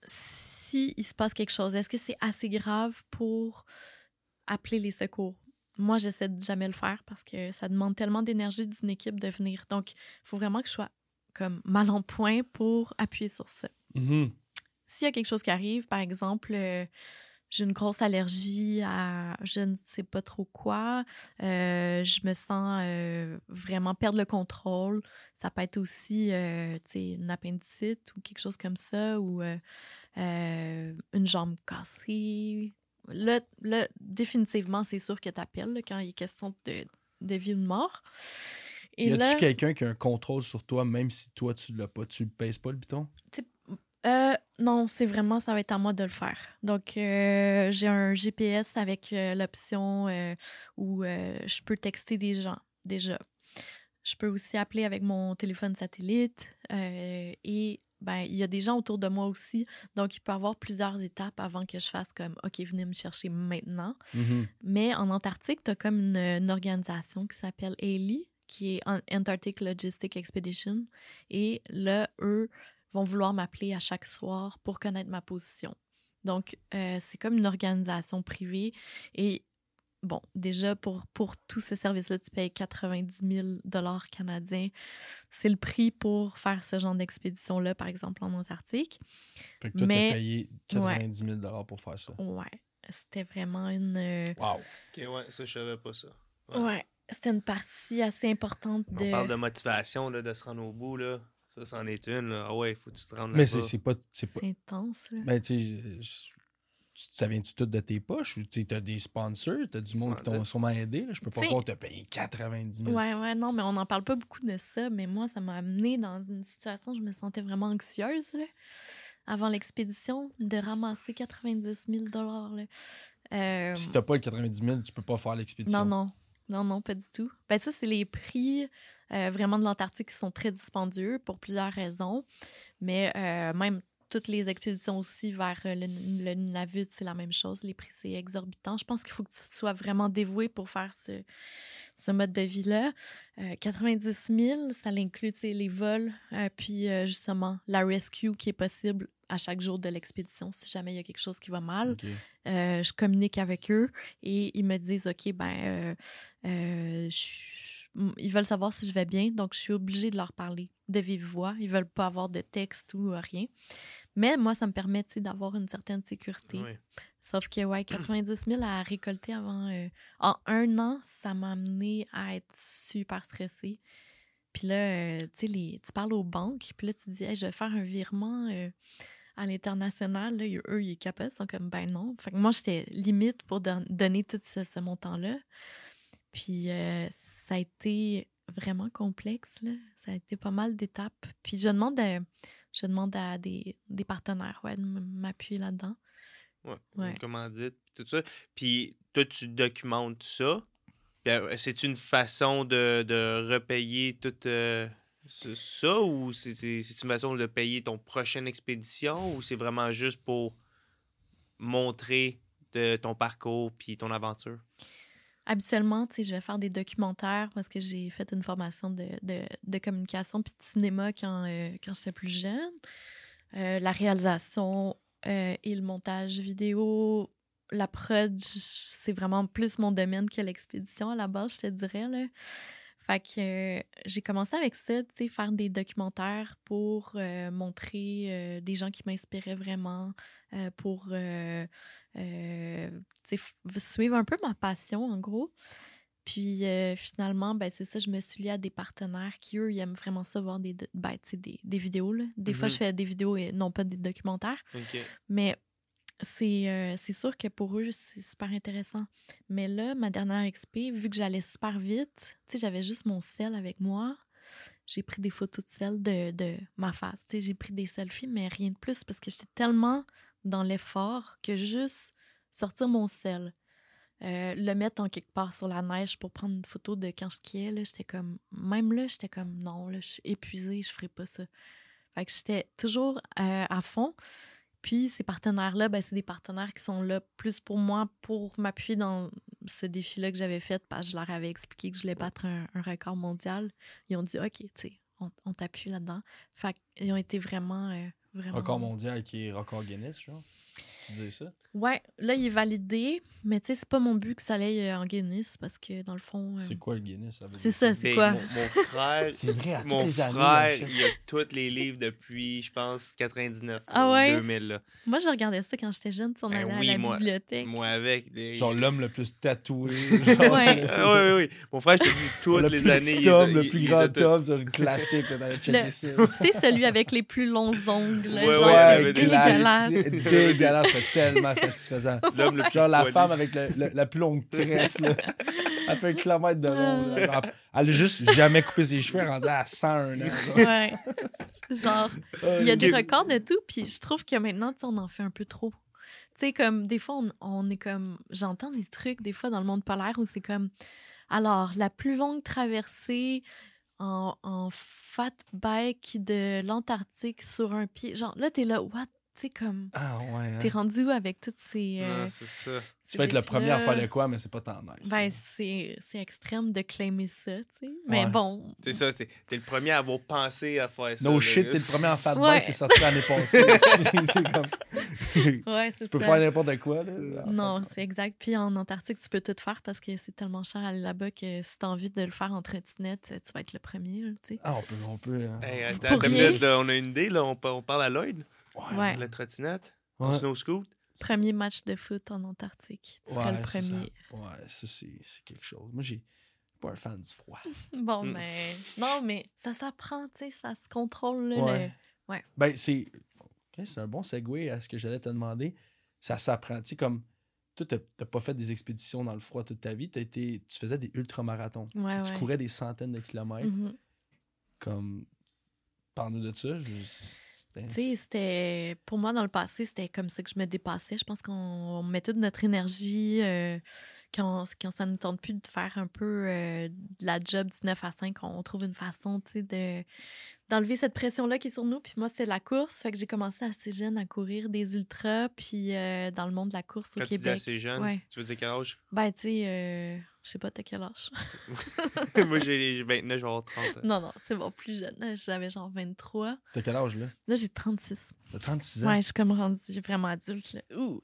[SPEAKER 1] si il se passe quelque chose, est-ce que c'est assez grave pour appeler les secours? Moi, j'essaie de jamais le faire parce que ça demande tellement d'énergie d'une équipe de venir. Donc, il faut vraiment que je sois comme mal en point pour appuyer sur ça.
[SPEAKER 2] Mm-hmm.
[SPEAKER 1] S'il y a quelque chose qui arrive, par exemple, euh, j'ai une grosse allergie à je ne sais pas trop quoi, euh, je me sens euh, vraiment perdre le contrôle. Ça peut être aussi euh, tu sais, une appendicite ou quelque chose comme ça, ou euh, euh, une jambe cassée. Là, là définitivement, c'est sûr que tu appelles quand il est question de, de vie ou de mort. Et
[SPEAKER 2] Y a-tu
[SPEAKER 1] là,
[SPEAKER 2] quelqu'un qui a un contrôle sur toi, même si toi, tu l'as pas, tu le pèses pas le piton?
[SPEAKER 1] Euh, non, c'est vraiment, ça va être à moi de le faire. Donc, euh, j'ai un G P S avec euh, l'option euh, où euh, je peux texter des gens, déjà. Je peux aussi appeler avec mon téléphone satellite euh, et ben, il y a des gens autour de moi aussi. Donc, il peut y avoir plusieurs étapes avant que je fasse comme « OK, venez me chercher maintenant ».
[SPEAKER 2] Mm-hmm.
[SPEAKER 1] Mais en Antarctique, tu as comme une, une organisation qui s'appelle A L I, qui est Antarctic Logistic Expedition. Et là, eux vont vouloir m'appeler à chaque soir pour connaître ma position. Donc, euh, c'est comme une organisation privée. Et bon, déjà, pour, pour tout ce service-là, tu payes quatre-vingt-dix mille dollars canadiens. C'est le prix pour faire ce genre d'expédition-là, par exemple, en Antarctique.
[SPEAKER 2] Fait que toi,
[SPEAKER 1] Mais,
[SPEAKER 2] t'as payé quatre-vingt-dix mille dollars pour faire ça.
[SPEAKER 1] Ouais, c'était vraiment une... euh,
[SPEAKER 2] Wow.
[SPEAKER 3] Ok, ouais, ça, je savais pas ça.
[SPEAKER 1] Ouais, ouais c'était une partie assez importante de...
[SPEAKER 3] On parle de motivation, là, de se rendre au bout, là. Ça, c'en est une, là. Ah ouais, faut que tu te rendes
[SPEAKER 2] Mais
[SPEAKER 3] là-bas.
[SPEAKER 2] c'est, c'est pas. C'est
[SPEAKER 1] C'est
[SPEAKER 2] pas...
[SPEAKER 1] intense, là.
[SPEAKER 2] Ben, tu sais, je- ça vient-tu tout de tes poches ou tu as des sponsors, tu as du monde
[SPEAKER 3] Ouais,
[SPEAKER 2] qui t'ont
[SPEAKER 3] c'est-
[SPEAKER 2] sûrement aidé? Là. Je peux pas
[SPEAKER 1] T'sais-
[SPEAKER 2] encore te payer quatre-vingt-dix mille.
[SPEAKER 1] Ouais, ouais, non, mais on n'en parle pas beaucoup de ça, mais moi, ça m'a amené dans une situation où je me sentais vraiment anxieuse, là, avant l'expédition, de ramasser quatre-vingt-dix mille dollars, là. Euh,
[SPEAKER 2] Puis si t'as pas le quatre-vingt-dix mille, tu peux pas faire l'expédition.
[SPEAKER 1] Non, non. Non, non, pas du tout. Ben ça, c'est les prix euh, vraiment de l'Antarctique qui sont très dispendieux pour plusieurs raisons. Mais euh, même toutes les expéditions aussi vers euh, le, le Nunavut, c'est la même chose. Les prix, c'est exorbitant. Je pense qu'il faut que tu sois vraiment dévoué pour faire ce, ce mode de vie-là. Euh, quatre-vingt-dix mille, ça l'inclut, tu sais, les vols, euh, puis euh, justement la rescue qui est possible à chaque jour de l'expédition si jamais il y a quelque chose qui va mal.
[SPEAKER 2] Ok.
[SPEAKER 1] Euh, je communique avec eux et ils me disent OK, ben, euh, euh, je- je- ils veulent savoir si je vais bien, donc je suis obligée de leur parler de vive voix. Ils veulent pas avoir de texte ou euh, rien. Mais moi, ça me permet tu sais, d'avoir une certaine sécurité.
[SPEAKER 3] Ouais.
[SPEAKER 1] Sauf que, ouais, quatre-vingt-dix mille à récolter avant. euh, en un an, ça m'a amené à être super stressée. Puis là, euh, tu sais, les- tu parles aux banques, puis là, tu dis, hey, je vais faire un virement. euh, à l'international, là, eux, ils capotent, ils sont comme, ben non. Fait que moi, j'étais limite pour don- donner tout ce, ce montant-là. Puis euh, ça a été vraiment complexe, là. Ça a été pas mal d'étapes. Puis je demande à, je demande à des, des partenaires, ouais, de m- m'appuyer là-dedans.
[SPEAKER 3] Ouais,
[SPEAKER 1] Ouais.
[SPEAKER 3] une commandite, tout ça. Puis toi, tu documentes ça. Puis euh, c'est une façon de, de repayer tout euh, ce- ça ou c'est c'est une façon de payer ton prochaine expédition ou c'est vraiment juste pour montrer de ton parcours puis ton aventure?
[SPEAKER 1] Habituellement, tu sais, je vais faire des documentaires parce que j'ai fait une formation de, de, de communication puis de cinéma quand, euh, quand j'étais plus jeune. Euh, la réalisation euh, et le montage vidéo, la prod, j- c'est vraiment plus mon domaine que l'expédition à la base, je te dirais, là. Fait que euh, j'ai commencé avec ça, tu sais, faire des documentaires pour euh, montrer euh, des gens qui m'inspiraient vraiment, euh, pour euh, euh, tu sais, f- suivre un peu ma passion, en gros. Puis euh, finalement, ben, c'est ça, je me suis liée à des partenaires qui, eux, ils aiment vraiment ça, voir des, do- ben, tu sais, des, des vidéos. Là. Des fois,
[SPEAKER 3] Mhm.
[SPEAKER 1] je fais des vidéos et non pas des documentaires.
[SPEAKER 3] OK.
[SPEAKER 1] Mais c'est, euh, c'est sûr que pour eux, c'est super intéressant. Mais là, ma dernière expé, vu que j'allais super vite, tu sais, j'avais juste mon sel avec moi. J'ai pris des photos de sel de, de ma face. Tu sais, j'ai pris des selfies, mais rien de plus parce que j'étais tellement dans l'effort que juste sortir mon sel, euh, le mettre en quelque part sur la neige pour prendre une photo de quand je skiais, là, j'étais comme... Même là, j'étais comme, non, là, je suis épuisée, je ferai pas ça. Fait que j'étais toujours euh, à fond. Puis ces partenaires-là, ben, c'est des partenaires qui sont là plus pour moi, pour m'appuyer dans ce défi-là que j'avais fait, parce que je leur avais expliqué que je voulais battre un, un record mondial. Ils ont dit, OK, tu sais, on, on t'appuie là-dedans. Fait qu'ils ont été vraiment... euh, vraiment...
[SPEAKER 2] Record mondial qui est record Guinness, genre. Tu disais ça?
[SPEAKER 1] Ouais, là, il est validé, mais tu sais, c'est pas mon but que ça aille euh, en Guinness, parce que dans le fond... euh,
[SPEAKER 2] C'est quoi le Guinness? Ça veut
[SPEAKER 1] C'est
[SPEAKER 2] dire?
[SPEAKER 1] ça, c'est
[SPEAKER 3] Ben,
[SPEAKER 1] quoi?
[SPEAKER 3] Mon, mon frère,
[SPEAKER 2] C'est vrai, à toutes
[SPEAKER 3] mon
[SPEAKER 2] les années,
[SPEAKER 3] frère,
[SPEAKER 2] là,
[SPEAKER 3] il a tous les livres depuis, je pense, quatre-vingt-dix-neuf
[SPEAKER 1] Ah
[SPEAKER 3] ou
[SPEAKER 1] ouais?
[SPEAKER 3] deux mille. Là.
[SPEAKER 1] Moi, je regardais ça quand j'étais jeune, si on
[SPEAKER 3] Ben
[SPEAKER 1] allait
[SPEAKER 3] oui,
[SPEAKER 1] à la
[SPEAKER 3] moi-
[SPEAKER 1] bibliothèque.
[SPEAKER 3] Moi avec. les-
[SPEAKER 2] Genre l'homme le plus tatoué. Genre,
[SPEAKER 1] Ouais.
[SPEAKER 3] Ah, oui, oui, oui. Mon frère, je te dis toutes
[SPEAKER 2] le
[SPEAKER 3] les
[SPEAKER 2] plus
[SPEAKER 3] années.
[SPEAKER 2] petit
[SPEAKER 3] il les a-
[SPEAKER 2] homme, le
[SPEAKER 3] il-
[SPEAKER 2] plus
[SPEAKER 3] il les
[SPEAKER 2] grand
[SPEAKER 3] a toutes-
[SPEAKER 2] homme, c'est un classique. Là, t'allais checker
[SPEAKER 1] Le-
[SPEAKER 2] ça.
[SPEAKER 1] C'est celui avec les plus longs ongles, là,
[SPEAKER 3] Ouais,
[SPEAKER 1] genre,
[SPEAKER 3] ouais,
[SPEAKER 1] c'est
[SPEAKER 3] des
[SPEAKER 1] dégueulasse.
[SPEAKER 2] classique, dégueulasse, c'est tellement satisfaisant.
[SPEAKER 3] L'homme le plus
[SPEAKER 2] Genre la
[SPEAKER 3] poilu.
[SPEAKER 2] femme avec le- le- la plus longue tresse, là. Elle fait un kilomètre de long. là. Genre, elle a juste jamais coupé ses cheveux, elle est rendue à cent un ans. genre.
[SPEAKER 1] Ouais. Genre, il y a des
[SPEAKER 3] Ok.
[SPEAKER 1] records de tout, puis je trouve que maintenant, tu sais, on en fait un peu trop. Tu sais, comme, des fois, on, on est comme... J'entends des trucs, des fois, dans le monde polaire, où c'est comme... Alors, la plus longue traversée en, en fat bike de l'Antarctique sur un pied. Genre, là, t'es là, what? Tu sais, comme...
[SPEAKER 2] Ah ouais.
[SPEAKER 1] T'es
[SPEAKER 2] Hein.
[SPEAKER 1] rendu où avec toutes ces... euh,
[SPEAKER 3] Non, c'est ça.
[SPEAKER 2] Tu vas être le premier à faire de quoi, mais c'est pas tant nice.
[SPEAKER 1] Ben,
[SPEAKER 2] hein.
[SPEAKER 1] c'est c'est extrême de claimer ça, tu sais. Mais
[SPEAKER 2] Ouais.
[SPEAKER 1] bon...
[SPEAKER 3] C'est ça, t'es, t'es le premier à avoir pensé à faire ça.
[SPEAKER 2] No
[SPEAKER 3] là.
[SPEAKER 2] shit, t'es le premier en fat
[SPEAKER 1] Ouais.
[SPEAKER 2] bike, c'est sorti l'année passée. c'est c'est comme...
[SPEAKER 1] Ouais, c'est
[SPEAKER 2] Tu peux
[SPEAKER 1] ça.
[SPEAKER 2] faire n'importe quoi, là. en
[SPEAKER 1] Non,
[SPEAKER 2] fat bike.
[SPEAKER 1] c'est exact. Puis en Antarctique, tu peux tout faire parce que c'est tellement cher aller là-bas que si t'as envie de le faire en trottinette, tu vas être le premier, là, tu sais.
[SPEAKER 2] Ah, on peut... On peut hein.
[SPEAKER 3] Hey, attends,
[SPEAKER 1] Pour
[SPEAKER 3] attends une
[SPEAKER 1] rien.
[SPEAKER 3] minute, là, on a une idée, là, on, par- on parle à Lloyd,
[SPEAKER 2] Ouais.
[SPEAKER 1] Ouais.
[SPEAKER 3] la trottinette, en
[SPEAKER 2] Ouais.
[SPEAKER 3] snow scoot.
[SPEAKER 1] Premier match de foot en Antarctique. Tu serais
[SPEAKER 2] Ouais,
[SPEAKER 1] le
[SPEAKER 2] c'est
[SPEAKER 1] premier.
[SPEAKER 2] ça. Ouais, ça, c'est c'est quelque chose. Moi, j'ai pas un fan du froid.
[SPEAKER 1] Bon,
[SPEAKER 3] Mm.
[SPEAKER 1] mais... Non, mais ça s'apprend, tu sais, ça se contrôle, là.
[SPEAKER 2] Ouais.
[SPEAKER 1] le- Ouais.
[SPEAKER 2] Ben, c'est... ok, c'est un bon segue à ce que j'allais te demander. Ça s'apprend. Tu sais, comme... Toi, t'as t'as pas fait des expéditions dans le froid toute ta vie. T'as été... Tu faisais des ultramarathons.
[SPEAKER 1] Ouais,
[SPEAKER 2] Tu
[SPEAKER 1] ouais.
[SPEAKER 2] courais des centaines de kilomètres.
[SPEAKER 1] Mhm.
[SPEAKER 2] Comme... Parle-nous de ça. je- c'était-
[SPEAKER 1] Tu sais, c'était... Pour moi, dans le passé, c'était comme ça que je me dépassais. Je pense qu'on on met toute notre énergie euh, quand, quand ça ne tente plus de faire un peu euh, de la job du neuf à cinq. On trouve une façon, tu sais, de, d'enlever cette pression-là qui est sur nous. Puis moi, c'est la course. Fait que j'ai commencé assez jeune à courir des ultras. Puis euh, dans le monde de la course au
[SPEAKER 3] Quand tu dis
[SPEAKER 1] Québec.
[SPEAKER 3] assez jeune,
[SPEAKER 1] Ouais.
[SPEAKER 3] tu veux dire quel âge?
[SPEAKER 1] Ben, tu sais, euh, je sais pas, t'as quel âge?
[SPEAKER 3] Moi, j'ai j'ai vingt-neuf, je vais avoir trente.
[SPEAKER 1] Non, non, c'est bon, plus jeune. Là, j'avais genre vingt-trois.
[SPEAKER 2] T'as quel âge, là?
[SPEAKER 1] Là, j'ai trente-six.
[SPEAKER 2] T'as trente-six ans?
[SPEAKER 1] Ouais, je suis comme rendue vraiment adulte. Là. Ouh.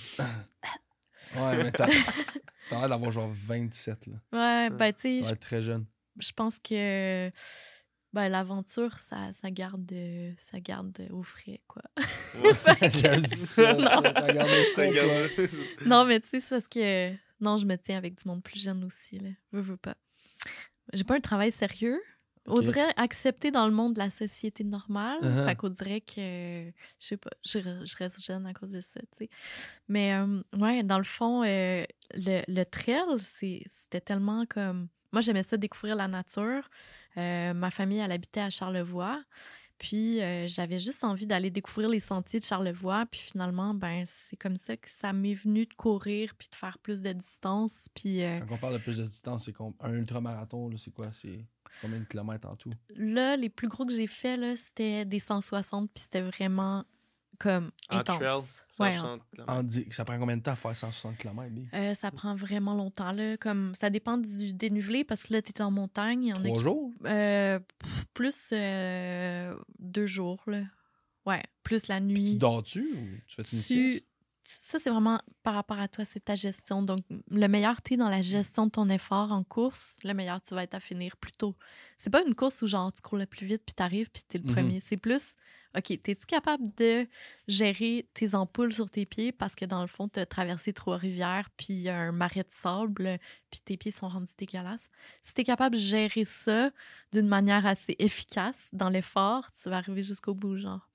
[SPEAKER 2] Ouais, mais t'as... T'as l'air d'avoir genre vingt-sept, là.
[SPEAKER 1] Ouais, ben, tu sais,
[SPEAKER 2] Tu
[SPEAKER 1] je
[SPEAKER 2] vas être très jeune.
[SPEAKER 1] je pense que ben, l'aventure, ça, ça, garde, euh, ça garde au frais, quoi.
[SPEAKER 2] J'aime ça,
[SPEAKER 1] Non.
[SPEAKER 2] ça, ça garde le fond,
[SPEAKER 3] Regarde.
[SPEAKER 2] quoi.
[SPEAKER 1] Non, mais tu sais, c'est parce que... Non, je me tiens avec du monde plus jeune aussi, là. Veux, veux pas. J'ai pas un travail sérieux. On
[SPEAKER 2] Ok.
[SPEAKER 1] dirait accepté dans le monde de la société normale.
[SPEAKER 2] Uh-huh.
[SPEAKER 1] Fait qu'on dirait que... Je sais pas, je, je reste jeune à cause de ça, tu sais. Mais, euh, ouais, dans le fond, euh, le, le trail, c'est- c'était tellement comme... Moi, j'aimais ça, découvrir la nature. Euh, ma famille, elle habitait à Charlevoix. Puis, euh, j'avais juste envie d'aller découvrir les sentiers de Charlevoix. Puis, finalement, ben c'est comme ça que ça m'est venu de courir puis de faire plus de distance. Puis euh,
[SPEAKER 2] Quand on parle de plus de distance, c'est com- un ultramarathon, là, c'est quoi? C'est combien de kilomètres en tout?
[SPEAKER 1] là, les plus gros que j'ai fait, là, c'était des cent soixante. Puis, c'était vraiment comme
[SPEAKER 3] En
[SPEAKER 1] intense.
[SPEAKER 3] trail,
[SPEAKER 1] Ouais,
[SPEAKER 3] cent soixante kilomètres.
[SPEAKER 2] En di- Ça prend combien de temps à faire cent soixante kilomètres? lui?
[SPEAKER 1] Euh, ça prend vraiment longtemps. Là, comme, ça dépend du dénivelé parce que là, tu es en montagne. il y en a
[SPEAKER 2] Trois
[SPEAKER 1] qui-
[SPEAKER 2] jours?
[SPEAKER 1] Euh, pff, plus euh, deux jours. Là. Ouais, plus la
[SPEAKER 2] Puis
[SPEAKER 1] nuit.
[SPEAKER 2] tu dors-tu ou tu fais une
[SPEAKER 1] Tu-
[SPEAKER 2] sieste?
[SPEAKER 1] Ça, c'est vraiment par rapport à toi, c'est ta gestion. Donc, le meilleur tu es dans la gestion de ton effort en course, le meilleur tu vas être à finir plus tôt. C'est pas une course où genre tu cours le plus vite puis t'arrives puis t'es le
[SPEAKER 2] Mhm.
[SPEAKER 1] premier. C'est plus, OK, t'es-tu capable de gérer tes ampoules sur tes pieds parce que dans le fond, t'as traversé trois rivières puis il y a un marais de sable puis tes pieds sont rendus dégueulasses. Si t'es capable de gérer ça d'une manière assez efficace dans l'effort, tu vas arriver jusqu'au bout, genre.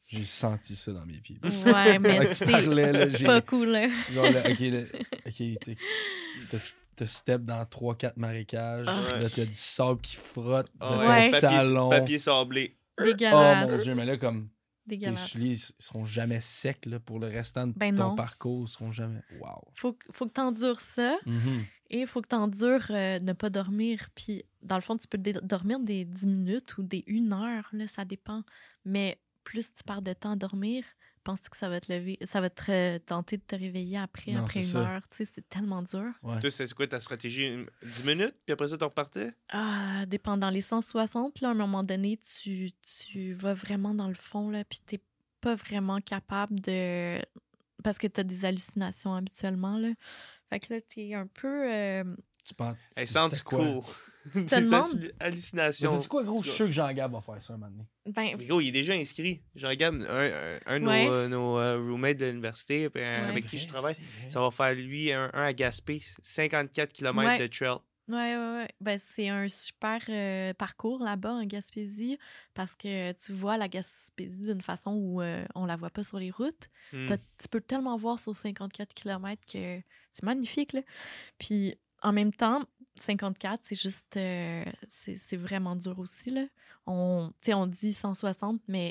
[SPEAKER 2] J'ai senti ça dans mes pieds.
[SPEAKER 1] Ouais, mais
[SPEAKER 2] Ouais, tu
[SPEAKER 1] c'est
[SPEAKER 2] parlais, là, j'ai...
[SPEAKER 1] pas cool, là.
[SPEAKER 2] Genre, là, OK, là, OK, t'es- t'as- t'as step dans trois quatre marécages.
[SPEAKER 3] Ah.
[SPEAKER 2] Là, t'as du sable qui frotte de
[SPEAKER 3] Ah
[SPEAKER 2] ton
[SPEAKER 1] ouais.
[SPEAKER 3] Papier,
[SPEAKER 2] talon.
[SPEAKER 3] papier sablé.
[SPEAKER 2] Oh
[SPEAKER 1] Dégueulasse.
[SPEAKER 2] mon Dieu, mais là, comme tes
[SPEAKER 1] Dégueulasse.
[SPEAKER 2] souliers, ils seront jamais secs là, pour le restant de
[SPEAKER 1] Ben
[SPEAKER 2] ton
[SPEAKER 1] non.
[SPEAKER 2] parcours. Ils seront jamais... Wow.
[SPEAKER 1] Faut, que- faut que t'endures ça.
[SPEAKER 2] Mhm.
[SPEAKER 1] Et il faut que tu endures euh, ne pas dormir. Puis, dans le fond, tu peux dé- dormir des dix minutes ou des une heure, là, ça dépend. Mais plus tu perds de temps à dormir, penses-tu que ça va te lever, ça va te euh, tenter de te réveiller après,
[SPEAKER 2] Non,
[SPEAKER 1] après une
[SPEAKER 2] c'est ça.
[SPEAKER 1] heure? Tu sais, c'est tellement dur.
[SPEAKER 2] Ouais.
[SPEAKER 3] Toi, c'est quoi ta stratégie? dix minutes, puis après ça, tu repartais?
[SPEAKER 1] Ah, dépendant les cent soixante, là, à un moment donné, tu, tu vas vraiment dans le fond, là, puis t'es pas vraiment capable de... Parce que tu as des hallucinations habituellement, là. Fait que là, t'es un peu... euh,
[SPEAKER 2] Tu penses...
[SPEAKER 3] Hey,
[SPEAKER 2] c'était
[SPEAKER 3] sounds
[SPEAKER 2] quoi?
[SPEAKER 3] cool.
[SPEAKER 1] Tu te
[SPEAKER 3] Des
[SPEAKER 1] demandes-
[SPEAKER 3] hallu-
[SPEAKER 2] Mais
[SPEAKER 3] hallucinations.
[SPEAKER 2] c'est quoi, gros? Je suis sûr que Jean-Gab va faire ça un moment donné.
[SPEAKER 1] Ben,
[SPEAKER 3] Mais gros, il est déjà inscrit. Je regarde un, un, un de
[SPEAKER 1] Ouais.
[SPEAKER 3] nos, euh, nos euh, roommates de l'université puis, euh,
[SPEAKER 1] Ouais.
[SPEAKER 3] avec qui je
[SPEAKER 2] C'est
[SPEAKER 3] travaille.
[SPEAKER 2] vrai, c'est vrai.
[SPEAKER 3] Ça va faire lui un, un à Gaspé, cinquante-quatre kilomètres
[SPEAKER 1] Ouais.
[SPEAKER 3] de trail.
[SPEAKER 1] ouais, ouais, ouais. Ben, c'est un super euh, parcours là-bas en Gaspésie parce que tu vois la Gaspésie d'une façon où euh, on la voit pas sur les routes.
[SPEAKER 3] Hmm.
[SPEAKER 1] T'as- Tu peux tellement voir sur cinquante-quatre kilomètres que c'est magnifique, là. Puis, en même temps, cinquante-quatre, c'est juste... euh, c'est c'est vraiment dur aussi, là. On, tu sais, on dit cent soixante, mais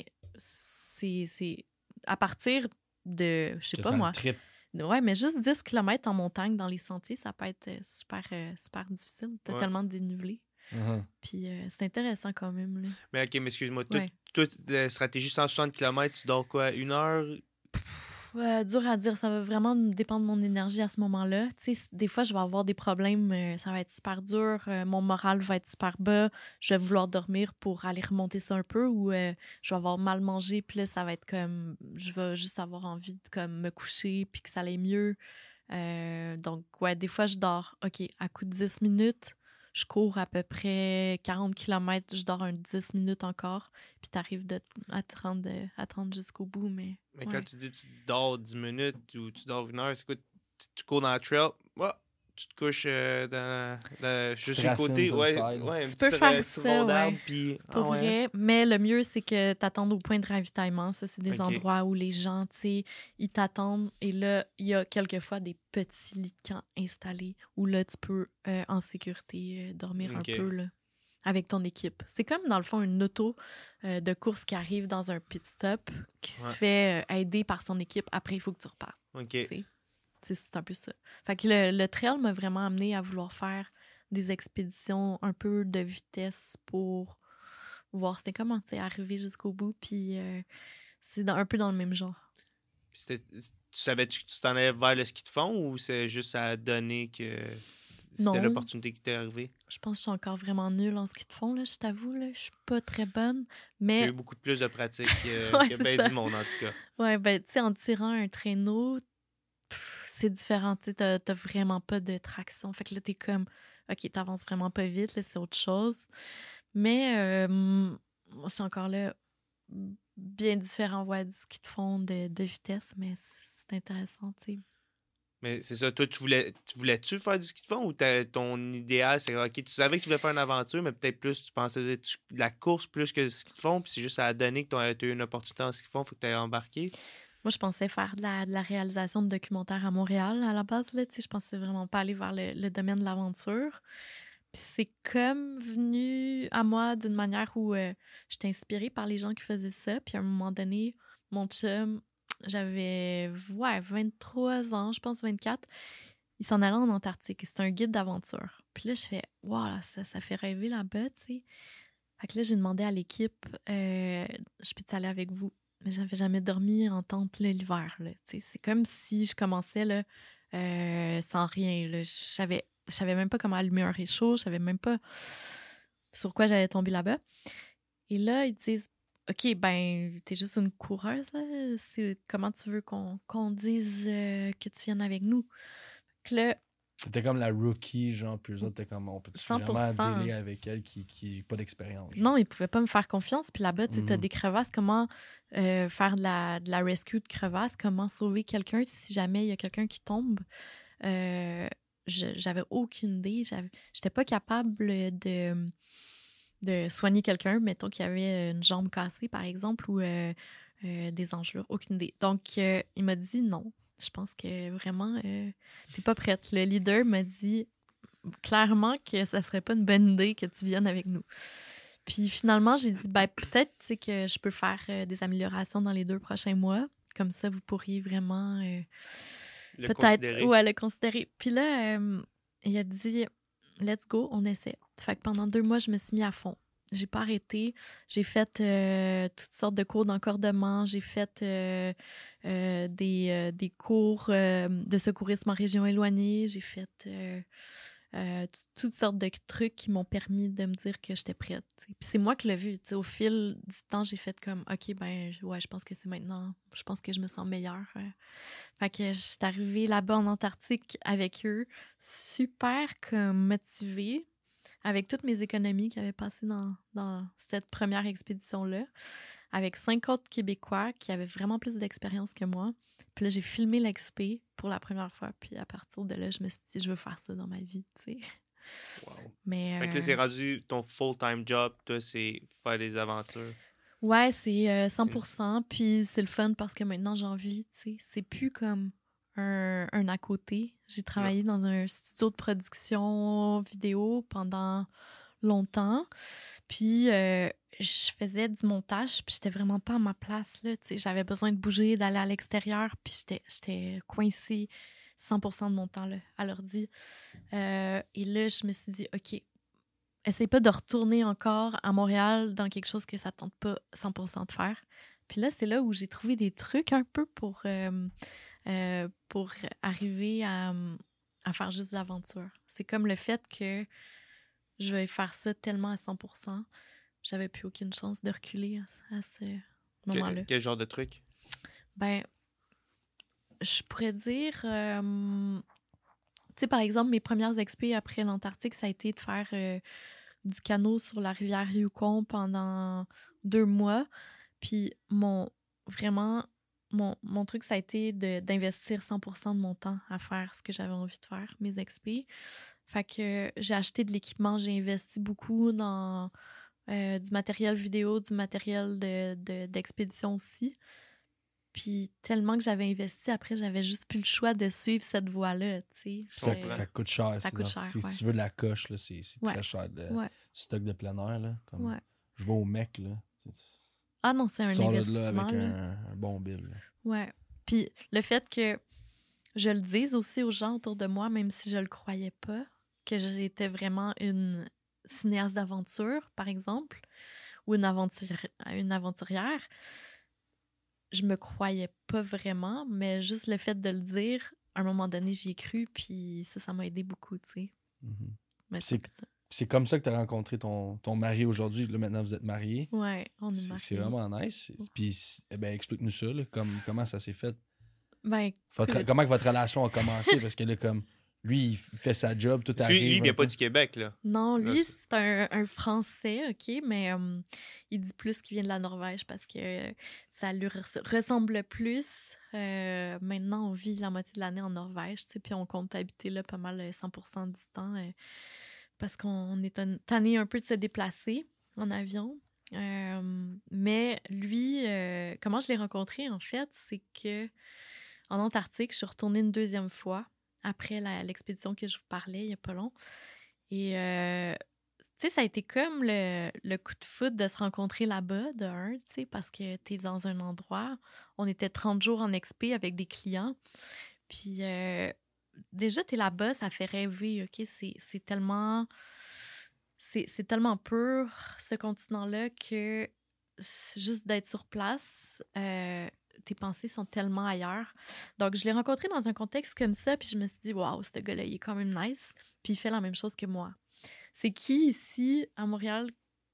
[SPEAKER 1] c'est c'est à partir de, je sais pas
[SPEAKER 2] Quasiment
[SPEAKER 1] moi...
[SPEAKER 2] le trip.
[SPEAKER 1] Ouais, mais juste dix kilomètres en montagne dans les sentiers, ça peut être euh, super, euh, super difficile. T'as
[SPEAKER 3] Ouais.
[SPEAKER 1] tellement de dénivelé.
[SPEAKER 2] Mhm.
[SPEAKER 1] Puis euh, c'est intéressant quand même, là.
[SPEAKER 3] Mais ok, mais excuse-moi. Toi,
[SPEAKER 1] Ouais.
[SPEAKER 3] toi, ta stratégie cent soixante kilomètres, tu dors quoi? Une heure?
[SPEAKER 1] Ouais, dur à dire, ça va vraiment dépendre de mon énergie à ce moment-là. Tu sais, c- des fois, je vais avoir des problèmes, euh, ça va être super dur, euh, mon moral va être super bas, je vais vouloir dormir pour aller remonter ça un peu ou euh, je vais avoir mal mangé, puis là, ça va être comme, je vais juste avoir envie de comme, me coucher puis que ça allait mieux. Euh, donc, ouais, des fois, je dors, OK, à coup de dix minutes, je cours à peu près quarante kilomètres, je dors un dix minutes encore, puis t'arrives de- à te rendre, à te rendre jusqu'au bout, mais...
[SPEAKER 3] Mais
[SPEAKER 1] ouais.
[SPEAKER 3] quand tu dis tu dors dix minutes ou tu dors une heure, c'est quoi? Tu, tu cours dans la trail, ouais, tu te couches euh, dans, dans juste sur le
[SPEAKER 2] racine
[SPEAKER 3] côté.
[SPEAKER 2] sur le
[SPEAKER 3] Ouais,
[SPEAKER 2] side.
[SPEAKER 3] ouais, un
[SPEAKER 1] Tu
[SPEAKER 3] petit
[SPEAKER 1] peux
[SPEAKER 3] ra-
[SPEAKER 1] faire
[SPEAKER 3] petit
[SPEAKER 1] ça,
[SPEAKER 3] rond d'arbre,
[SPEAKER 1] ouais.
[SPEAKER 3] puis-
[SPEAKER 1] Pour
[SPEAKER 3] ah ouais, hein?
[SPEAKER 1] vrai, mais le mieux, c'est que t'attendes au point de ravitaillement. Ça, c'est des
[SPEAKER 3] Ok.
[SPEAKER 1] endroits où les gens, tu sais, ils t'attendent. Et là, il y a quelquefois des petits lits de camp installés où là, tu peux, euh, en sécurité, euh, dormir
[SPEAKER 3] Ok.
[SPEAKER 1] un peu, là, avec ton équipe. C'est comme, dans le fond, une auto euh, de course qui arrive dans un pit stop, qui
[SPEAKER 3] Ouais.
[SPEAKER 1] se fait euh, aider par son équipe. Après, il faut que tu repartes.
[SPEAKER 3] Ok.
[SPEAKER 1] Tu sais. C'est c'est un peu ça. Fait que le, le trail m'a vraiment amené à vouloir faire des expéditions un peu de vitesse pour voir c'était comment, tu sais, arriver jusqu'au bout. Puis euh, c'est dans- un peu dans le même genre.
[SPEAKER 3] Puis c'était- tu savais-tu que tu t'en allais vers le ski de fond ou c'est juste à donner que
[SPEAKER 1] Non.
[SPEAKER 3] c'était l'opportunité qui t'est arrivée?
[SPEAKER 1] Je pense que je suis encore vraiment nulle en ski de fond, là, je t'avoue. Là. Je suis pas très bonne.
[SPEAKER 3] Il y a
[SPEAKER 1] Mais,
[SPEAKER 3] eu beaucoup plus de pratique euh,
[SPEAKER 1] Ouais,
[SPEAKER 3] que
[SPEAKER 1] c'est
[SPEAKER 3] ben
[SPEAKER 1] ça.
[SPEAKER 3] du monde, en tout cas.
[SPEAKER 1] ouais, ben, tu sais, en tirant un traîneau, pff, c'est différent. Tu sais, t'as t'as vraiment pas de traction. Fait que là, t'es comme, OK, t'avances vraiment pas vite, là, c'est autre chose. Mais, euh, moi, c'est encore là bien différent, ouais, du ski de fond de, de vitesse, mais c'est c'est intéressant, tu sais.
[SPEAKER 3] Mais c'est ça, toi, tu voulais, tu voulais-tu faire du ski de fond ou t'as- ton idéal, c'est OK, tu savais que tu voulais faire une aventure, mais peut-être plus, tu pensais tu- la course plus que le ski de fond, puis c'est juste à donner que tu as eu une opportunité en ski de fond, il faut que tu aies embarqué.
[SPEAKER 1] Moi, je pensais faire de la, de la réalisation de documentaires à Montréal à la base. Là, tu sais, je pensais vraiment pas aller vers le, le domaine de l'aventure. Puis c'est comme venu à moi d'une manière où euh, j'étais inspirée par les gens qui faisaient ça. Puis à un moment donné, mon chum, j'avais ouais, vingt-trois ans, je pense vingt-quatre. Il s'en allait en Antarctique. C'était un guide d'aventure. Puis là, je fais, wow, ça, ça fait rêver là-bas, tu sais. Fait que là, j'ai demandé à l'équipe, euh, je peux-tu aller avec vous? Mais j'avais jamais dormi en tente là, l'hiver. Là, tu sais. C'est comme si je commençais là, euh, sans rien. Là. Je savais, je savais même pas comment allumer un réchaud. Je savais même pas sur quoi j'allais tomber là-bas. Et là, ils disent, OK, ben, t'es juste une coureuse. Là. C'est, comment tu veux qu'on, qu'on dise euh, que tu viennes avec nous? Que là,
[SPEAKER 2] C'était comme la rookie, genre, puis eux autres, t'es comme, on peut
[SPEAKER 1] cent pour
[SPEAKER 2] vraiment
[SPEAKER 1] cent.
[SPEAKER 2] délai avec elle qui qui pas d'expérience. genre.
[SPEAKER 1] non, ils pouvaient pas me faire confiance. Puis là-bas, tu sais, t'as
[SPEAKER 2] Mhm.
[SPEAKER 1] des crevasses. Comment euh, faire de la, de la rescue de crevasses? Comment sauver quelqu'un si jamais il y a quelqu'un qui tombe? Euh, je- j'avais aucune idée. J'avais, j'étais pas capable de, de soigner quelqu'un. Mettons qu'il y avait une jambe cassée, par exemple, ou euh, euh, des enjeux, aucune idée. Donc, euh, il m'a dit non. Je pense que vraiment, euh, t'es pas prête. Le leader m'a dit clairement que ça serait pas une bonne idée que tu viennes avec nous. Puis finalement, j'ai dit, ben peut-être que je peux faire euh, des améliorations dans les deux prochains mois. Comme ça, vous pourriez vraiment euh,
[SPEAKER 3] Le
[SPEAKER 1] peut-être
[SPEAKER 3] considérer.
[SPEAKER 1] ouais, le considérer. Puis là, euh, il a dit, let's go, on essaie. Fait que pendant deux mois, je me suis mis à fond. J'ai pas arrêté. J'ai fait euh, toutes sortes de cours d'encordement. J'ai fait euh, euh, des, euh, des cours euh, de secourisme en région éloignée. J'ai fait euh, euh, t- toutes sortes de trucs qui m'ont permis de me dire que j'étais prête. T'sais. Puis c'est moi qui l'ai vu. T'sais, au fil du temps, j'ai fait comme, OK, ben, ouais, je pense que c'est maintenant. Je pense que je me sens meilleure. euh. Fait que je suis arrivée là-bas en Antarctique avec eux, super comme motivée, avec toutes mes économies qui avaient passé dans, dans cette première expédition-là, avec cinq autres Québécois qui avaient vraiment plus d'expérience que moi. Puis là, j'ai filmé l'expé pour la première fois. Puis à partir de là, je me suis dit, je veux faire ça dans ma vie, tu sais.
[SPEAKER 3] Wow.
[SPEAKER 1] Mais,
[SPEAKER 3] Fait que là,
[SPEAKER 1] euh,
[SPEAKER 3] c'est rendu ton full-time job. Toi, c'est faire des aventures.
[SPEAKER 1] ouais, c'est euh, cent pour cent. Puis c'est le fun parce que maintenant, j'ai envie, tu sais. C'est plus comme un, un à côté. J'ai travaillé dans un studio de production vidéo pendant longtemps. Puis euh, je faisais du montage, puis j'étais vraiment pas à ma place, là. Tu sais, j'avais besoin de bouger, d'aller à l'extérieur, puis j'étais, j'étais coincée cent pour cent de mon temps, là, à l'ordi. Euh, et là, je me suis dit, OK, essaye pas de retourner encore à Montréal dans quelque chose que ça tente pas cent pour cent de faire. Puis là, c'est là où j'ai trouvé des trucs un peu pour, euh, euh, pour arriver à, à faire juste de l'aventure. C'est comme le fait que je vais faire ça tellement à cent pour cent. J'avais plus aucune chance de reculer à, à ce moment-là.
[SPEAKER 3] Que- quel genre de truc?
[SPEAKER 1] Ben, je pourrais dire... euh, tu sais, par exemple, mes premières expés après l'Antarctique, ça a été de faire euh, du canot sur la rivière Yukon pendant deux mois. Puis mon... Vraiment, mon, mon truc, ça a été de, d'investir cent pour cent de mon temps à faire ce que j'avais envie de faire, mes expés. Fait que j'ai acheté de l'équipement, j'ai investi beaucoup dans euh, du matériel vidéo, du matériel de, de, d'expédition aussi. Puis tellement que j'avais investi, après, j'avais juste plus le choix de suivre cette voie-là, tu sais.
[SPEAKER 2] Ça,
[SPEAKER 1] J'étais-
[SPEAKER 2] ça coûte cher.
[SPEAKER 1] Ça
[SPEAKER 2] c'est
[SPEAKER 1] coûte
[SPEAKER 2] dans-
[SPEAKER 1] cher,
[SPEAKER 2] c'est-
[SPEAKER 1] ouais.
[SPEAKER 2] Si tu veux de la coche, là, c'est, c'est
[SPEAKER 1] Ouais.
[SPEAKER 2] très cher. Le
[SPEAKER 1] Ouais,
[SPEAKER 2] stock de plein air. Là, comme,
[SPEAKER 1] ouais.
[SPEAKER 2] Je vais au mec. Là, c'est-
[SPEAKER 1] Ah non, c'est
[SPEAKER 2] tu
[SPEAKER 1] un
[SPEAKER 2] sors de
[SPEAKER 1] investissement,
[SPEAKER 2] là avec
[SPEAKER 1] là.
[SPEAKER 2] un, un bon bill. là.
[SPEAKER 1] Ouais. Puis le fait que je le dise aussi aux gens autour de moi, même si je le croyais pas, que j'étais vraiment une cinéaste d'aventure, par exemple, ou une, aventuri- une aventurière, je me croyais pas vraiment, mais juste le fait de le dire, à un moment donné, j'y ai cru, puis ça, ça m'a aidé beaucoup, tu sais.
[SPEAKER 2] Mhm.
[SPEAKER 1] Mais
[SPEAKER 2] C'est-
[SPEAKER 1] un peu ça.
[SPEAKER 2] Puis c'est comme ça que tu as rencontré ton, ton mari aujourd'hui. Là, maintenant, vous êtes mariés.
[SPEAKER 1] Ouais, on est
[SPEAKER 2] C'est,
[SPEAKER 1] mariés.
[SPEAKER 2] c'est vraiment nice. Puis, eh ben, explique-nous ça. Là, comme, comment ça s'est fait?
[SPEAKER 1] Ben,
[SPEAKER 2] Votre-
[SPEAKER 1] écoute,
[SPEAKER 2] comment que votre relation a commencé? Parce que là, comme lui, il fait sa job, tout
[SPEAKER 3] Parce que
[SPEAKER 2] arrive.
[SPEAKER 3] lui, lui, il vient
[SPEAKER 2] un
[SPEAKER 3] pas
[SPEAKER 2] peu.
[SPEAKER 3] du Québec, là.
[SPEAKER 1] non,
[SPEAKER 3] Là,
[SPEAKER 1] lui,
[SPEAKER 3] c'est-
[SPEAKER 1] c'est un, un Français, OK, mais euh, il dit plus qu'il vient de la Norvège parce que euh, ça lui res- ressemble plus. Euh, maintenant, on vit la moitié de l'année en Norvège, tu sais, puis on compte habiter là pas mal euh, cent pour cent du temps euh, parce qu'on est un- tanné un peu de se déplacer en avion. Euh, mais lui, euh, comment je l'ai rencontré, en fait, c'est que en Antarctique, je suis retournée une deuxième fois après la- l'expédition que je vous parlais il y a pas long. Et, euh, tu sais, ça a été comme le, le coup de foudre de se rencontrer là-bas, de un, tu sais, parce que t'es dans un endroit. On était trente jours en expé avec des clients. Puis, euh, déjà, t'es là-bas, ça fait rêver, OK? C'est, c'est tellement... C'est, c'est tellement pur, ce continent-là, que c'est juste d'être sur place, euh, tes pensées sont tellement ailleurs. Donc, je l'ai rencontré dans un contexte comme ça, puis je me suis dit, waouh, ce gars-là, il est quand même nice, puis il fait la même chose que moi. C'est qui ici, à Montréal,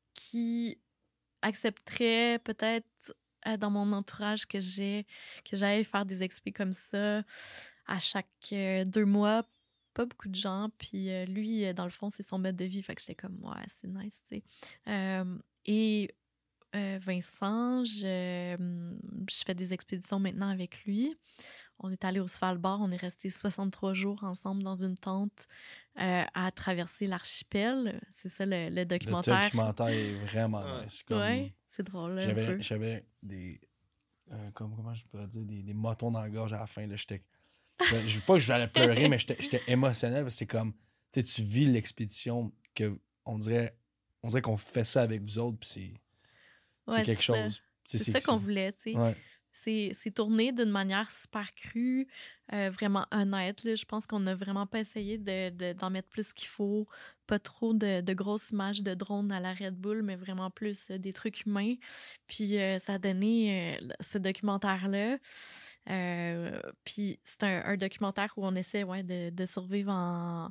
[SPEAKER 1] qui accepterait peut-être euh, dans mon entourage que j'ai que j'aille faire des expés comme ça à chaque euh, deux mois? Pas beaucoup de gens. Puis euh, lui, euh, dans le fond, c'est son mode de vie. Fait que j'étais comme, ouais, c'est nice, tu sais. Euh, et euh, Vincent, je, je fais des expéditions maintenant avec lui. On est allé au Svalbard, on est resté soixante-trois jours ensemble dans une tente euh, à traverser l'archipel. C'est ça le, le
[SPEAKER 2] Le
[SPEAKER 1] documentaire.
[SPEAKER 2] documentaire est vraiment
[SPEAKER 3] Ouais.
[SPEAKER 2] nice. Comme
[SPEAKER 1] Ouais, c'est drôle. un
[SPEAKER 2] j'avais,
[SPEAKER 1] peu.
[SPEAKER 2] j'avais des, euh, comme, comment je pourrais dire, des, des motons dans la gorge à la fin. Là, j'étais, je je veux pas que j'allais pleurer, mais j'étais, j'étais émotionnel parce que c'est comme, tu sais, tu vis l'expédition que on dirait, on dirait qu'on fait ça avec vous autres, puis c'est, c'est
[SPEAKER 1] Ouais,
[SPEAKER 2] quelque
[SPEAKER 1] c'est ça.
[SPEAKER 2] chose.
[SPEAKER 1] C'est ça qu'on voulait, tu sais.
[SPEAKER 2] Ouais.
[SPEAKER 1] C'est, c'est tourné d'une manière super crue, euh, vraiment honnête. Là. Je pense qu'on n'a vraiment pas essayé de, de- d'en mettre plus qu'il faut. Pas trop de, de grosses images de drones à la Red Bull, mais vraiment plus euh, des trucs humains. Puis euh, ça a donné euh, ce documentaire-là. Euh, puis c'est un, un documentaire où on essaie ouais, de, de survivre en,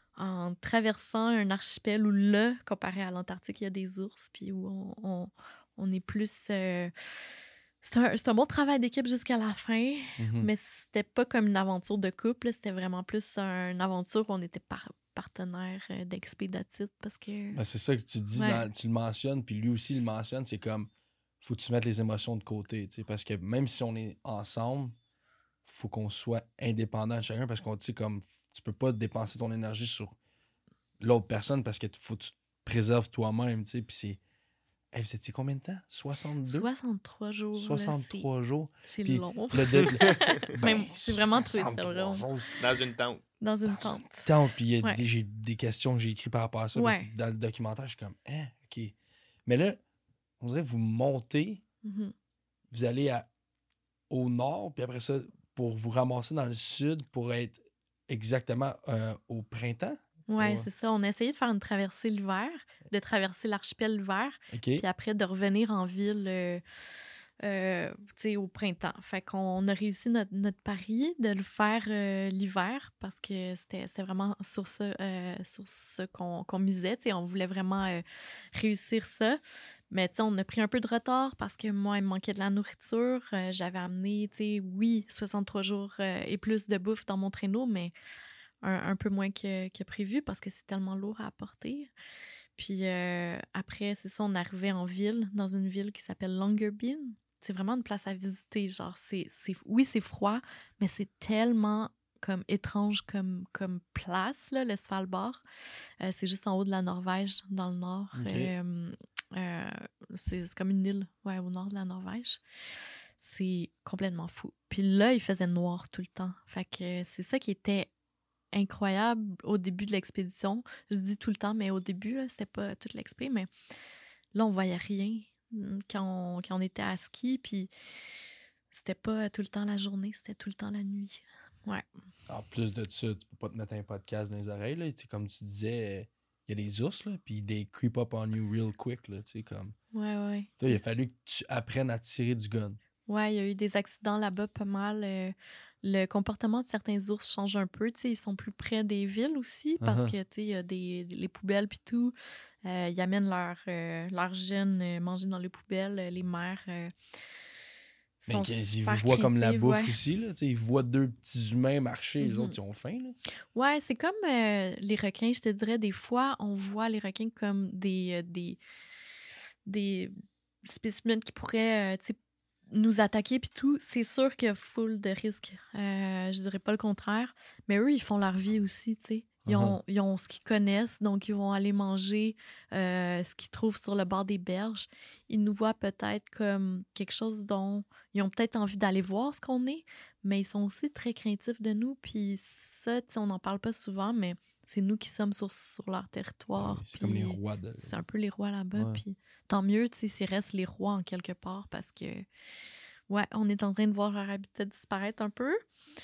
[SPEAKER 1] en traversant un archipel où là, comparé à l'Antarctique, il y a des ours, puis où on, on, on est plus... euh, c'est un, c'est un bon travail d'équipe jusqu'à la fin,
[SPEAKER 2] Mhm.
[SPEAKER 1] mais c'était pas comme une aventure de couple, là, c'était vraiment plus une aventure où on était par- partenaires euh, d'Expédatite parce que...
[SPEAKER 2] Ben, c'est ça que tu dis,
[SPEAKER 1] Ouais.
[SPEAKER 2] dans- tu le mentionnes, puis lui aussi le mentionne, c'est comme, faut que tu mettes les émotions de côté, tu sais, parce que même si on est ensemble, faut qu'on soit indépendant de chacun, parce qu'on, tu sais, comme, tu peux pas dépenser ton énergie sur l'autre personne parce que t- faut que tu te préserves toi-même, tu sais, puis c'est... Hey, vous étiez combien de temps? soixante-deux?
[SPEAKER 1] soixante-trois jours, là,
[SPEAKER 2] soixante-trois jours.
[SPEAKER 1] c'est, c'est
[SPEAKER 2] Puis
[SPEAKER 1] long.
[SPEAKER 2] le de- le-
[SPEAKER 1] Mais
[SPEAKER 2] ben,
[SPEAKER 1] c'est vraiment trouvé ça,
[SPEAKER 2] soixante-trois
[SPEAKER 1] vraiment.
[SPEAKER 2] jours, c'est
[SPEAKER 3] Dans une tente.
[SPEAKER 1] Dans une
[SPEAKER 2] dans
[SPEAKER 1] tente.
[SPEAKER 2] une tente, puis il y a
[SPEAKER 1] Ouais.
[SPEAKER 2] des, j'ai des questions que j'ai écrites par rapport à ça, parce que
[SPEAKER 1] Ouais.
[SPEAKER 2] dans le documentaire, je suis comme, hein, OK. Mais là, on dirait que vous montez,
[SPEAKER 1] Mhm.
[SPEAKER 2] vous allez à, au nord, puis après ça, pour vous ramasser dans le sud, pour être exactement euh, au printemps.
[SPEAKER 1] Ouais,
[SPEAKER 2] Ouais.
[SPEAKER 1] c'est ça. On a essayé de faire une traversée l'hiver, de traverser l'archipel l'hiver,
[SPEAKER 2] OK.
[SPEAKER 1] puis après de revenir en ville euh, euh, tu sais, au printemps. Fait qu'on a réussi notre, notre pari de le faire euh, l'hiver parce que c'était, c'était vraiment sur ça, euh, sur ce qu'on, qu'on misait. Tu sais, on voulait vraiment euh, réussir ça. Mais tu sais, on a pris un peu de retard parce que moi, il me manquait de la nourriture. Euh, j'avais amené, tu sais, oui, soixante-trois jours euh, et plus de bouffe dans mon traîneau, mais un, un peu moins que, que prévu parce que c'est tellement lourd à apporter. Puis euh, après, c'est ça, on arrivait en ville, dans une ville qui s'appelle Longyearbyen. C'est vraiment une place à visiter. Genre, c'est, c'est, oui, c'est froid, mais c'est tellement comme étrange comme, comme place, là, le Svalbard. Euh, c'est juste en haut de la Norvège, dans le nord.
[SPEAKER 2] OK.
[SPEAKER 1] Euh, euh, c'est, c'est comme une île, ouais, au nord de la Norvège. C'est complètement fou. Puis là, il faisait noir tout le temps. Fait que c'est ça qui était incroyable au début de l'expédition. Je dis tout le temps, mais au début, là, c'était pas toute l'expé, mais là, on voyait rien quand on, quand on était à ski, puis c'était pas tout le temps la journée, c'était tout le temps la nuit. Ouais.
[SPEAKER 2] En plus de ça, tu peux pas te mettre un podcast dans les oreilles, là. Tu sais, comme tu disais, il y a des ours, là, puis they creep up on you real quick, là, tu sais, comme...
[SPEAKER 1] Ouais, ouais.
[SPEAKER 2] Toi, il a fallu que tu apprennes à tirer du gun.
[SPEAKER 1] Ouais, il y a eu des accidents là-bas pas mal. Euh, le comportement de certains ours change un peu. Tu sais, ils sont plus près des villes aussi parce
[SPEAKER 2] Uh-huh.
[SPEAKER 1] que, tu sais, il y a des, les poubelles puis tout. Euh, ils amènent leurs euh, leurs jeunes euh, manger dans les poubelles. Euh, Les mères euh,
[SPEAKER 2] Mais
[SPEAKER 1] sont
[SPEAKER 2] qu'ils
[SPEAKER 1] super
[SPEAKER 2] voient comme la
[SPEAKER 1] craintives,
[SPEAKER 2] bouffe
[SPEAKER 1] ouais.
[SPEAKER 2] aussi, là. Tu sais, ils voient deux petits humains marcher, les
[SPEAKER 1] Mhm.
[SPEAKER 2] autres, ils ont faim, là.
[SPEAKER 1] Ouais, c'est comme euh, les requins, je te dirais. Des fois, on voit les requins comme des, euh, des, des spécimens qui pourraient, euh, tu sais, nous attaquer puis tout. C'est sûr qu'il y a full de risques. Euh, je dirais pas le contraire. Mais eux, ils font leur vie aussi, tu sais. Ils ont, ils ont ce qu'ils connaissent, donc ils vont aller manger euh, ce qu'ils trouvent sur le bord des berges. Ils nous voient peut-être comme quelque chose dont ils ont peut-être envie d'aller voir ce qu'on est, mais ils sont aussi très craintifs de nous. Puis ça, tu sais, on n'en parle pas souvent, mais c'est nous qui sommes sur, sur leur territoire.
[SPEAKER 2] Ouais, c'est
[SPEAKER 1] puis
[SPEAKER 2] comme les rois de...
[SPEAKER 1] c'est un peu les rois là-bas.
[SPEAKER 2] Ouais.
[SPEAKER 1] Puis tant mieux, tu sais, s'ils restent les rois en quelque part parce que, ouais, on est en train de voir leur habitat disparaître un peu.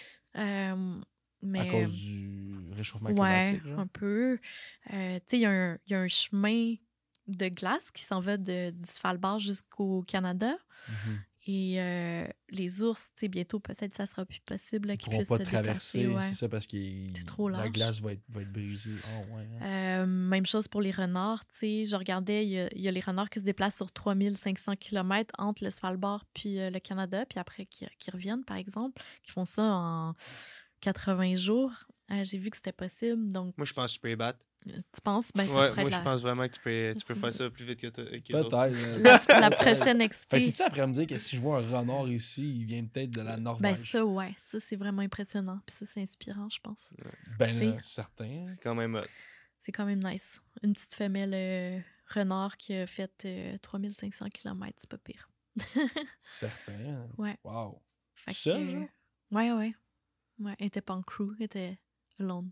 [SPEAKER 1] Euh, mais...
[SPEAKER 2] À cause du réchauffement
[SPEAKER 1] Ouais,
[SPEAKER 2] climatique, genre.
[SPEAKER 1] un peu. Euh, tu sais, il y, a un- il y a un chemin de glace qui s'en va de, du Svalbard jusqu'au Canada.
[SPEAKER 2] Mhm.
[SPEAKER 1] Et euh, les ours, tu sais, bientôt, peut-être, ça sera plus possible là,
[SPEAKER 2] Ils
[SPEAKER 1] qu'ils
[SPEAKER 2] pourront
[SPEAKER 1] puissent
[SPEAKER 2] pas
[SPEAKER 1] se
[SPEAKER 2] traverser,
[SPEAKER 1] déplacer. Ouais.
[SPEAKER 2] c'est ça, parce que
[SPEAKER 1] C'est trop
[SPEAKER 2] la
[SPEAKER 1] large.
[SPEAKER 2] glace va être, va être brisée. Oh, ouais, hein.
[SPEAKER 1] Euh, même chose pour les renards, tu sais. Je regardais, il y, a, il y a les renards qui se déplacent sur trois mille cinq cents kilomètres entre le Svalbard puis euh, le Canada, puis après qui, qui reviennent, par exemple, qui font ça en quatre-vingts jours. Euh, j'ai vu que c'était possible, donc
[SPEAKER 3] Moi, je pense que tu peux les battre.
[SPEAKER 1] euh, tu penses, ben ça
[SPEAKER 3] Ouais,
[SPEAKER 1] pourrait
[SPEAKER 3] moi,
[SPEAKER 1] être
[SPEAKER 3] je
[SPEAKER 1] la,
[SPEAKER 3] pense vraiment que tu peux, tu peux faire ça plus vite que, toi- que les
[SPEAKER 2] Peut-être.
[SPEAKER 3] autres.
[SPEAKER 2] euh,
[SPEAKER 1] la, la
[SPEAKER 2] peut-être.
[SPEAKER 1] prochaine
[SPEAKER 2] Fait que
[SPEAKER 1] expé.
[SPEAKER 2] t'es-tu après à me dire que si je vois un renard ici, il vient peut-être de la
[SPEAKER 1] Ben
[SPEAKER 2] Norvège?
[SPEAKER 1] ça, ouais, ça c'est vraiment impressionnant, puis ça c'est inspirant, je pense.
[SPEAKER 2] Ben,
[SPEAKER 1] tu sais.
[SPEAKER 2] là, certain.
[SPEAKER 3] C'est quand même hot.
[SPEAKER 1] C'est quand même nice. Une petite femelle euh, renard qui a fait euh, trois mille cinq cents kilomètres, c'est pas pire.
[SPEAKER 2] Certain.
[SPEAKER 1] Ouais.
[SPEAKER 2] Wow.
[SPEAKER 1] Fait que,
[SPEAKER 2] Seul,
[SPEAKER 1] euh,
[SPEAKER 2] genre?
[SPEAKER 1] Ouais, ouais. Ouais, elle était pas en crew, elle était alone.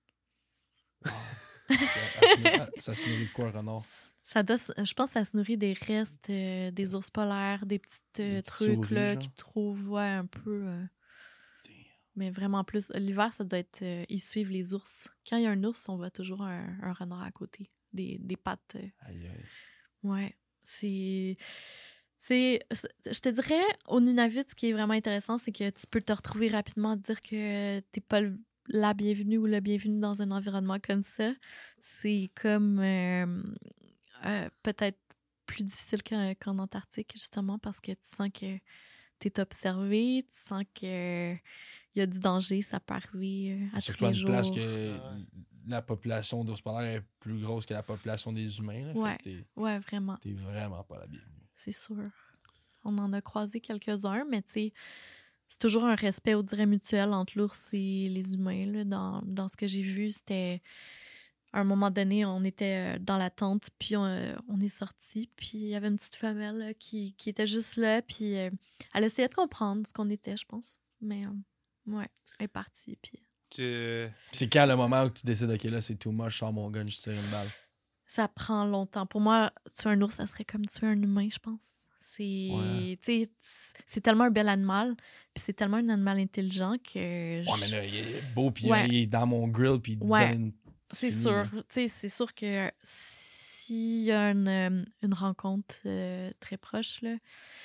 [SPEAKER 2] Wow. Elle se nourrit- elle- ça se nourrit de quoi, un renard?
[SPEAKER 1] Ça doit, se- je pense que ça se nourrit des restes euh, des ours polaires, des petites euh,
[SPEAKER 2] Des petites
[SPEAKER 1] trucs
[SPEAKER 2] souris,
[SPEAKER 1] là,
[SPEAKER 2] genre?
[SPEAKER 1] qu'ils trouvent ouais, un peu. euh,
[SPEAKER 2] Damn.
[SPEAKER 1] mais vraiment plus. L'hiver, ça doit être. euh, ils suivent les ours. Quand il y a un ours, on voit toujours un, un renard à côté. Des, des pattes. euh,
[SPEAKER 2] Aïe, aïe.
[SPEAKER 1] Ouais. C'est. C'est, c'est- je te dirais, au Nunavut, ce qui est vraiment intéressant, c'est que tu peux te retrouver rapidement à dire que t'es pas le- la bienvenue ou le bienvenu dans un environnement comme ça. C'est comme euh, euh, peut-être plus difficile qu'en, qu'en Antarctique, justement, parce que tu sens que t'es observé, tu sens que il y a du danger, ça peut arriver euh, à tous
[SPEAKER 2] Surtout
[SPEAKER 1] les
[SPEAKER 2] à une place
[SPEAKER 1] jours.
[SPEAKER 2] que la population d'ours polaires est plus grosse que la population des humains. Là.
[SPEAKER 1] Ouais.
[SPEAKER 2] Fait que t'es,
[SPEAKER 1] Ouais, vraiment.
[SPEAKER 2] t'es vraiment pas la bienvenue.
[SPEAKER 1] C'est sûr. On en a croisé quelques-uns, mais tu sais, c'est toujours un respect, on dirait, mutuel entre l'ours et les humains. Là. Dans, dans ce que j'ai vu, c'était... À un moment donné, on était euh, dans la tente, puis on, euh, on est sortis, puis il y avait une petite femelle là, qui, qui était juste là, puis euh, elle essayait de comprendre ce qu'on était, je pense. Mais, euh, ouais, elle est partie, puis...
[SPEAKER 3] Tu...
[SPEAKER 2] C'est quand le moment où tu décides, OK, là, c'est too much, je sors mon gun, je tire une balle.
[SPEAKER 1] Ça prend longtemps. Pour moi, tuer un ours, ça serait comme tuer un humain, je pense. C'est
[SPEAKER 2] Ouais.
[SPEAKER 1] tu sais, c'est tellement un bel animal, puis c'est tellement un animal intelligent que...
[SPEAKER 2] Ouais,
[SPEAKER 1] je-
[SPEAKER 2] mais là, il est beau, puis
[SPEAKER 1] Ouais.
[SPEAKER 2] il est dans mon grill, puis il
[SPEAKER 1] Ouais.
[SPEAKER 2] donne une...
[SPEAKER 1] C'est
[SPEAKER 2] fini,
[SPEAKER 1] sûr.
[SPEAKER 2] là.
[SPEAKER 1] Tu sais, c'est sûr que s'il y a une, euh, une rencontre euh, très proche, là,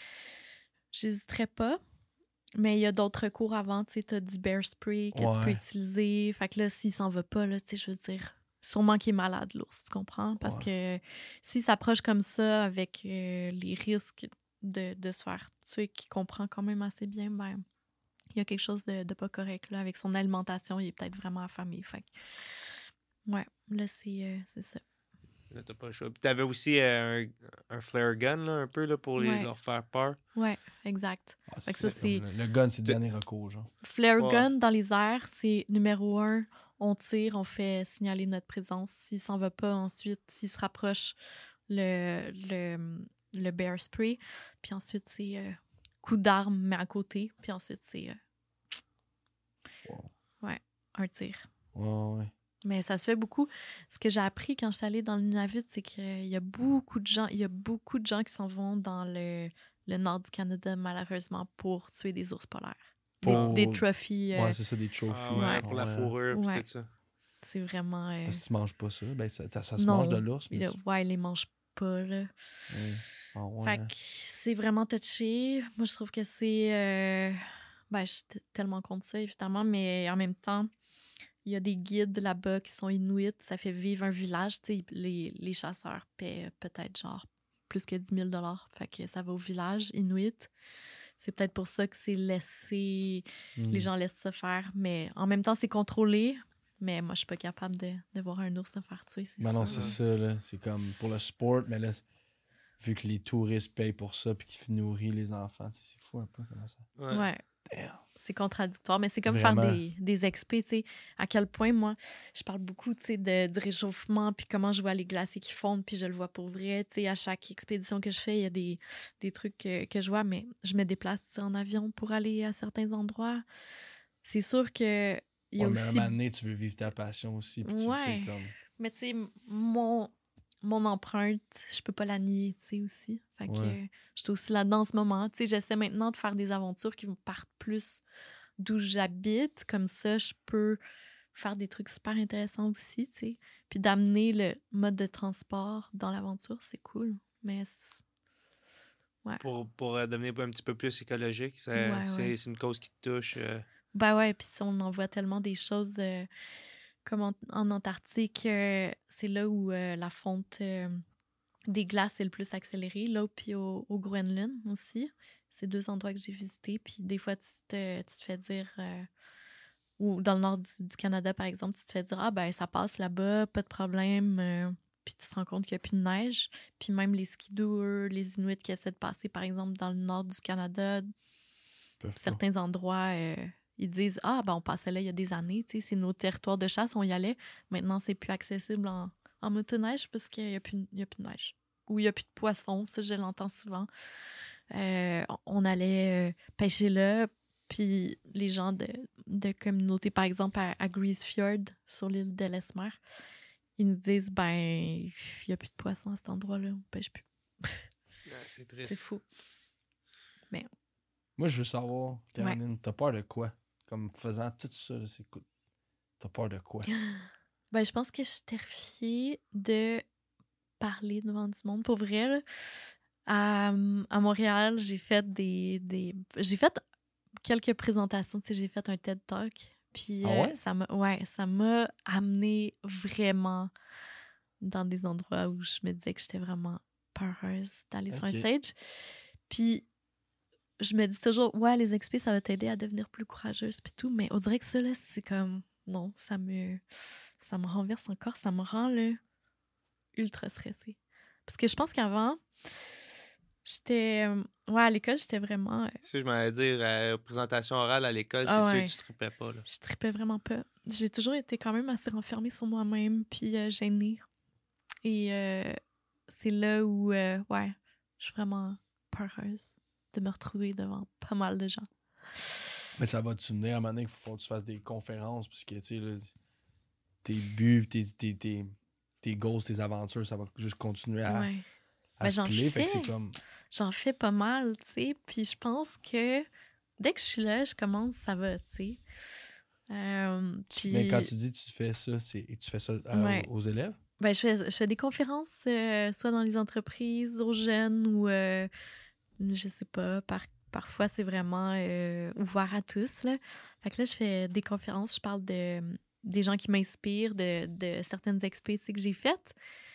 [SPEAKER 1] j'hésiterais pas. Mais il y a d'autres recours avant. Tu sais, t'as du bear spray que tu peux
[SPEAKER 2] Ouais.
[SPEAKER 1] utiliser. Fait que là, s'il s'en va pas, là, tu sais, je veux dire, sûrement qu'il est malade, l'ours, tu comprends? Parce que s'il s'approche comme ça, avec euh, les risques de, de se faire tuer, qu'il comprend quand même assez bien, ben, il y a quelque chose de, de pas correct, là. Avec son alimentation, il est peut-être vraiment affamé. Fait que, ouais, là, c'est euh, c'est ça.
[SPEAKER 3] Là, t'as pas le choix. Puis t'avais aussi euh, un, un flare gun, là, un peu, là, pour les,
[SPEAKER 1] Ouais.
[SPEAKER 3] leur faire peur.
[SPEAKER 1] Ouais, exact.
[SPEAKER 2] Ah,
[SPEAKER 1] Fait que
[SPEAKER 2] c'est
[SPEAKER 1] ça, c'est-
[SPEAKER 2] comme le, le gun, c'est le dernier recours, genre.
[SPEAKER 1] Flare
[SPEAKER 3] Ouais.
[SPEAKER 1] gun dans les airs, c'est numéro un. On tire, on fait signaler notre présence. S'il s'en va pas ensuite, s'il se rapproche, le, le, le bear spray. Puis ensuite, c'est euh, coup d'arme, mais à côté. Puis ensuite, c'est euh,
[SPEAKER 2] Wow.
[SPEAKER 1] ouais, un tir.
[SPEAKER 2] Ouais, ouais.
[SPEAKER 1] Mais ça se fait beaucoup. Ce que j'ai appris quand je suis allée dans le Nunavut, c'est qu'il y a beaucoup de gens, il y a beaucoup de gens qui s'en vont dans le, le nord du Canada, malheureusement, pour tuer des ours polaires. Des,
[SPEAKER 2] Pour-
[SPEAKER 1] des trophies. euh,
[SPEAKER 2] Ouais, c'est ça, des trophies.
[SPEAKER 3] Ah ouais,
[SPEAKER 1] Ouais.
[SPEAKER 3] pour la
[SPEAKER 2] Ouais.
[SPEAKER 3] fourrure, puis
[SPEAKER 1] Ouais.
[SPEAKER 3] tout ça.
[SPEAKER 1] c'est vraiment. euh,
[SPEAKER 2] Parce que tu manges pas ça. Ben, ça, ça, ça se
[SPEAKER 1] Non.
[SPEAKER 2] mange de l'ours, mais
[SPEAKER 1] là,
[SPEAKER 2] tu...
[SPEAKER 1] ouais, ils les mangent pas, là.
[SPEAKER 2] Ouais. Ah, ouais.
[SPEAKER 1] Fait que c'est vraiment touché. Moi, je trouve que c'est. euh, Ben, je suis t- tellement contre ça, évidemment, mais en même temps, il y a des guides là-bas qui sont inuits. Ça fait vivre un village. Tu sais, les, les chasseurs paient peut-être genre plus que dix mille dollars. Fait que ça va au village inuit. C'est peut-être pour ça que c'est laissé.
[SPEAKER 2] Hmm.
[SPEAKER 1] Les gens laissent ça faire. Mais en même temps, c'est contrôlé. Mais moi, je suis pas capable de, de voir un ours se faire tuer, c'est
[SPEAKER 2] Ben non,
[SPEAKER 1] sûr.
[SPEAKER 2] c'est ça, là. C'est comme pour le sport, mais là, vu que les touristes payent pour ça puis qu'ils nourrissent les enfants, tu sais, c'est fou un peu comment ça.
[SPEAKER 3] Ouais.
[SPEAKER 1] Ouais.
[SPEAKER 2] Damn.
[SPEAKER 1] C'est contradictoire, mais c'est comme
[SPEAKER 2] Vraiment.
[SPEAKER 1] faire des, des expés, tu sais. À quel point, moi, je parle beaucoup, tu sais, de, du réchauffement, puis comment je vois les glaciers qui fondent, puis je le vois pour vrai. Tu sais, à chaque expédition que je fais, il y a des, des trucs que, que je vois, mais je me déplace, tu sais, en avion pour aller à certains endroits. C'est sûr que il y a
[SPEAKER 2] Ouais, mais à un
[SPEAKER 1] aussi...
[SPEAKER 2] moment donné, tu veux vivre ta passion aussi. Puis tu, tu sais,
[SPEAKER 1] Ouais.
[SPEAKER 2] comme...
[SPEAKER 1] Mais tu sais, mon, mon empreinte, je peux pas la nier, tu sais, aussi. Fait que
[SPEAKER 2] Ouais.
[SPEAKER 1] euh, je suis aussi là-dedans en ce moment. Tu sais, j'essaie maintenant de faire des aventures qui me partent plus d'où j'habite. Comme ça, je peux faire des trucs super intéressants aussi, tu sais. Puis d'amener le mode de transport dans l'aventure, c'est cool. Mais c'est-
[SPEAKER 3] Pour, pour euh, devenir un petit peu plus écologique, ça-
[SPEAKER 1] Ouais,
[SPEAKER 3] c'est
[SPEAKER 1] ouais.
[SPEAKER 3] c'est une cause qui te touche. euh.
[SPEAKER 1] ben ouais, puis tu sais, on en voit tellement des choses euh, comme en, en Antarctique. euh, c'est là où euh, la fonte euh, des glaces est le plus accélérée. Là, puis au, au Groenland aussi. C'est deux endroits que j'ai visités. Puis des fois, tu te, tu te fais dire... euh, ou dans le nord du, du Canada, par exemple, tu te fais dire « Ah, ben ça passe là-bas, pas de problème. euh, Puis tu te rends compte qu'il n'y a plus de neige. Puis même les skidooers, les Inuits qui essaient de passer, par exemple, dans le nord du Canada,
[SPEAKER 2] peuvent pas.
[SPEAKER 1] certains endroits, euh, ils disent « Ah, ben on passait là il y a des années, tu sais, c'est nos territoires de chasse, on y allait. Maintenant, c'est plus accessible en, en motoneige parce qu'il n'y a, plus- il y a plus de neige. Ou il n'y a plus de poissons, ça, je l'entends souvent. Euh, on allait euh, pêcher là, puis les gens de, de communauté, par exemple, à, à Greasefjord, sur l'île d'Ellesmere, ils nous disent, ben, il n'y a plus de poissons à cet endroit-là, on pêche plus.
[SPEAKER 3] Ouais, c'est triste.
[SPEAKER 1] C'est fou.
[SPEAKER 2] Moi, je veux savoir, Caroline, ouais. t'as peur de quoi? Comme faisant tout ça, là, c'est cool. T'as peur de quoi?
[SPEAKER 1] Ben, je pense que je suis terrifiée de parler devant du monde. Pour vrai, là, à, à Montréal, j'ai fait des, des... J'ai fait quelques présentations. Tu sais, j'ai fait un TED Talk. Puis
[SPEAKER 2] ah ouais?
[SPEAKER 1] euh, ça m'a ouais, ça m'a amené vraiment dans des endroits où je me disais que j'étais vraiment peureuse d'aller okay. sur un stage. Puis je me dis toujours, ouais, les expos, ça va t'aider à devenir plus courageuse, puis tout, mais on dirait que ça, là, c'est comme, non, ça me, ça me renverse encore, ça me rend, là, ultra stressée. Parce que je pense qu'avant, j'étais, ouais, à l'école, j'étais vraiment... Euh...
[SPEAKER 3] Si je m'allais dire, euh, présentation orale à l'école, c'est ah, sûr ouais. que tu trippais pas, là.
[SPEAKER 1] Je trippais vraiment pas. J'ai toujours été quand même assez renfermée sur moi-même, puis euh, gênée. Et euh, c'est là où, euh, ouais, je suis vraiment peureuse de me retrouver devant pas mal de gens.
[SPEAKER 2] Mais ça va te mener à un moment donné qu'il faut que tu fasses des conférences, parce que, tu sais, là, tes buts, tes, tes, tes, tes goals, tes aventures, ça va juste continuer à,
[SPEAKER 1] ouais.
[SPEAKER 2] à
[SPEAKER 1] ben,
[SPEAKER 2] se
[SPEAKER 1] j'en
[SPEAKER 2] plier.
[SPEAKER 1] Fais,
[SPEAKER 2] fait que c'est comme...
[SPEAKER 1] J'en fais pas mal, tu sais, puis je pense que dès que je suis là, je commence, ça va, tu sais. Euh, puis...
[SPEAKER 2] Mais quand tu dis tu fais ça, c'est tu fais ça à, ouais. aux, aux élèves?
[SPEAKER 1] Ben, je fais, je fais des conférences, euh, soit dans les entreprises, aux jeunes, ou... Euh, je sais pas, par, parfois c'est vraiment euh, ouvert à tous, là. Fait que là, je fais des conférences, je parle de, des gens qui m'inspirent, de, de certaines expés que j'ai faites.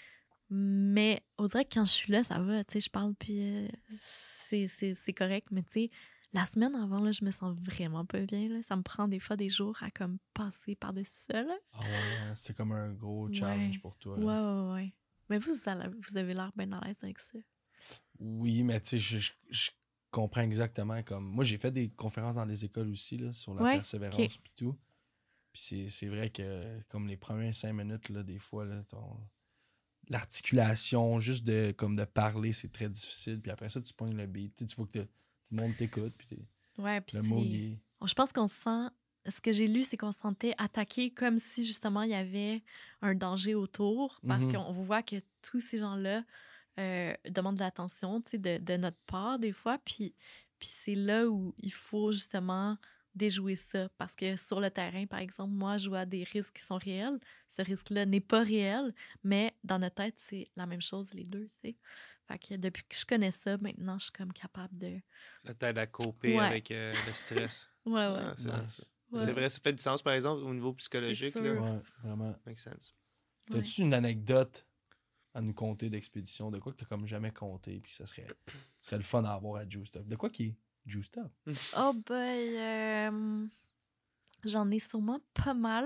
[SPEAKER 1] Mais on dirait que quand je suis là, ça va, tu sais, je parle, puis euh, c'est, c'est, c'est correct. Mais tu sais, la semaine avant, là, je me sens vraiment pas bien, là. Ça me prend des fois des jours à comme passer par-dessus ça, là.
[SPEAKER 2] Ah ouais, c'est comme un gros challenge
[SPEAKER 1] ouais.
[SPEAKER 2] pour toi,
[SPEAKER 1] là. Ouais, ouais, ouais. Mais vous, vous avez l'air bien à l'aise avec ça.
[SPEAKER 2] Oui, mais tu sais, je, je, je comprends exactement. Comme moi, j'ai fait des conférences dans les écoles aussi, là, sur la
[SPEAKER 1] ouais,
[SPEAKER 2] persévérance et okay. tout. Puis c'est, c'est vrai que, comme les premières cinq minutes, là, des fois, là, ton... l'articulation, juste de, comme de parler, c'est très difficile. Puis après ça, tu pognes le beat. Tu vois que tout le monde t'écoute. Puis
[SPEAKER 1] ouais, puis
[SPEAKER 2] le mot, il est...
[SPEAKER 1] Je pense qu'on se sent... Ce que j'ai lu, c'est qu'on se sentait attaqué comme si, justement, il y avait un danger autour. Parce mm-hmm. qu'on voit que tous ces gens-là Euh, demande de l'attention, tu sais, de, de notre part, des fois. Puis, puis c'est là où il faut, justement, déjouer ça. Parce que sur le terrain, par exemple, moi, je vois des risques qui sont réels. Ce risque-là n'est pas réel, mais dans notre tête, c'est la même chose, les deux, tu sais. Fait que depuis que je connais ça, maintenant, je suis comme capable de...
[SPEAKER 3] Ça t'aide à coper
[SPEAKER 1] ouais.
[SPEAKER 3] avec euh, le stress.
[SPEAKER 1] ouais, ouais.
[SPEAKER 3] Ah, c'est,
[SPEAKER 2] nice.
[SPEAKER 3] ouais. c'est vrai, ça fait du sens, par exemple, au niveau psychologique. Là.
[SPEAKER 2] Ouais, vraiment.
[SPEAKER 3] Makes sense.
[SPEAKER 2] T'as-tu ouais. une anecdote à nous compter d'expédition, de quoi que t'as comme jamais compté, puis ça serait, ça serait le fun à avoir à Juiced Up. De quoi qui est Juiced Up?
[SPEAKER 1] Oh ben, euh, j'en ai sûrement pas mal.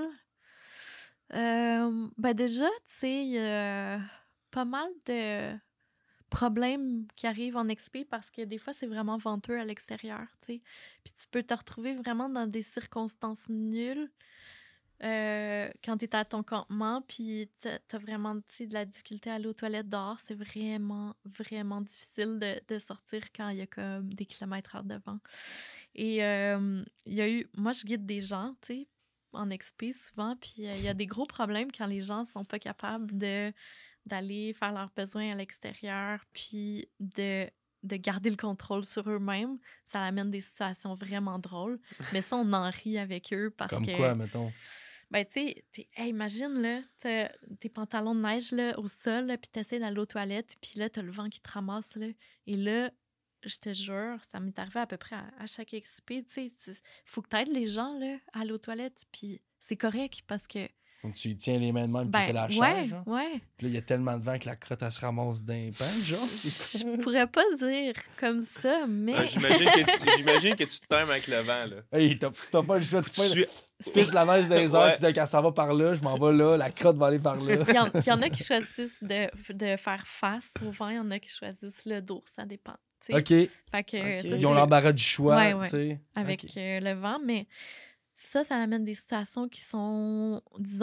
[SPEAKER 1] Euh, ben déjà, tu sais, il y a pas mal de problèmes qui arrivent en expé parce que des fois, c'est vraiment venteux à l'extérieur, tu sais. Puis tu peux te retrouver vraiment dans des circonstances nulles. Euh, quand t'es à ton campement, puis t'as, t'as vraiment de la difficulté à aller aux toilettes dehors, c'est vraiment, vraiment difficile de, de sortir quand il y a comme des kilomètres heure devant. Et il euh, y a eu... Moi, je guide des gens, tu sais, en expé souvent, puis il euh, y a des gros problèmes quand les gens sont pas capables de, d'aller faire leurs besoins à l'extérieur, puis de... de garder le contrôle sur eux-mêmes, ça amène des situations vraiment drôles. Mais ça, on en rit avec eux parce
[SPEAKER 2] Comme
[SPEAKER 1] que...
[SPEAKER 2] Comme quoi, mettons?
[SPEAKER 1] Ben, tu sais, hey, imagine, là, t'as tes pantalons de neige, là, au sol, là, puis t'essaies d'aller aux toilettes, puis là, t'as le vent qui te ramasse, là. Et là, je te jure, ça m'est arrivé à peu près à, à chaque expé, tu sais, faut que t'aides les gens, là, à aller aux toilettes, puis c'est correct, parce que...
[SPEAKER 2] Donc, tu y tiens les mains de même
[SPEAKER 1] ben,
[SPEAKER 2] pour que la
[SPEAKER 1] ouais,
[SPEAKER 2] charge, genre.
[SPEAKER 1] ouais.
[SPEAKER 2] Puis là, il y a tellement de vent que la crotte, elle se ramasse d'un pain, genre.
[SPEAKER 1] Je pourrais pas dire comme ça, mais...
[SPEAKER 3] Ah, j'imagine, que, j'imagine que tu te times avec le vent, là.
[SPEAKER 2] Hey, t'as, t'as pas le choix, tu, tu,
[SPEAKER 3] suis...
[SPEAKER 2] tu pisses la neige dans les heures,
[SPEAKER 3] ouais.
[SPEAKER 2] tu dis qu'elle s'en va par là, je m'en vais là, la crotte va aller par là.
[SPEAKER 1] Il y, en, il y en a qui choisissent de, de faire face au vent, il y en a qui choisissent le dos, ça dépend. T'sais.
[SPEAKER 2] OK.
[SPEAKER 1] Fait que,
[SPEAKER 2] okay.
[SPEAKER 1] ça,
[SPEAKER 2] Ils ont l'embarras du choix,
[SPEAKER 1] ouais, ouais.
[SPEAKER 2] tu sais.
[SPEAKER 1] Avec okay. euh, le vent, mais ça, ça amène des situations qui sont, disons,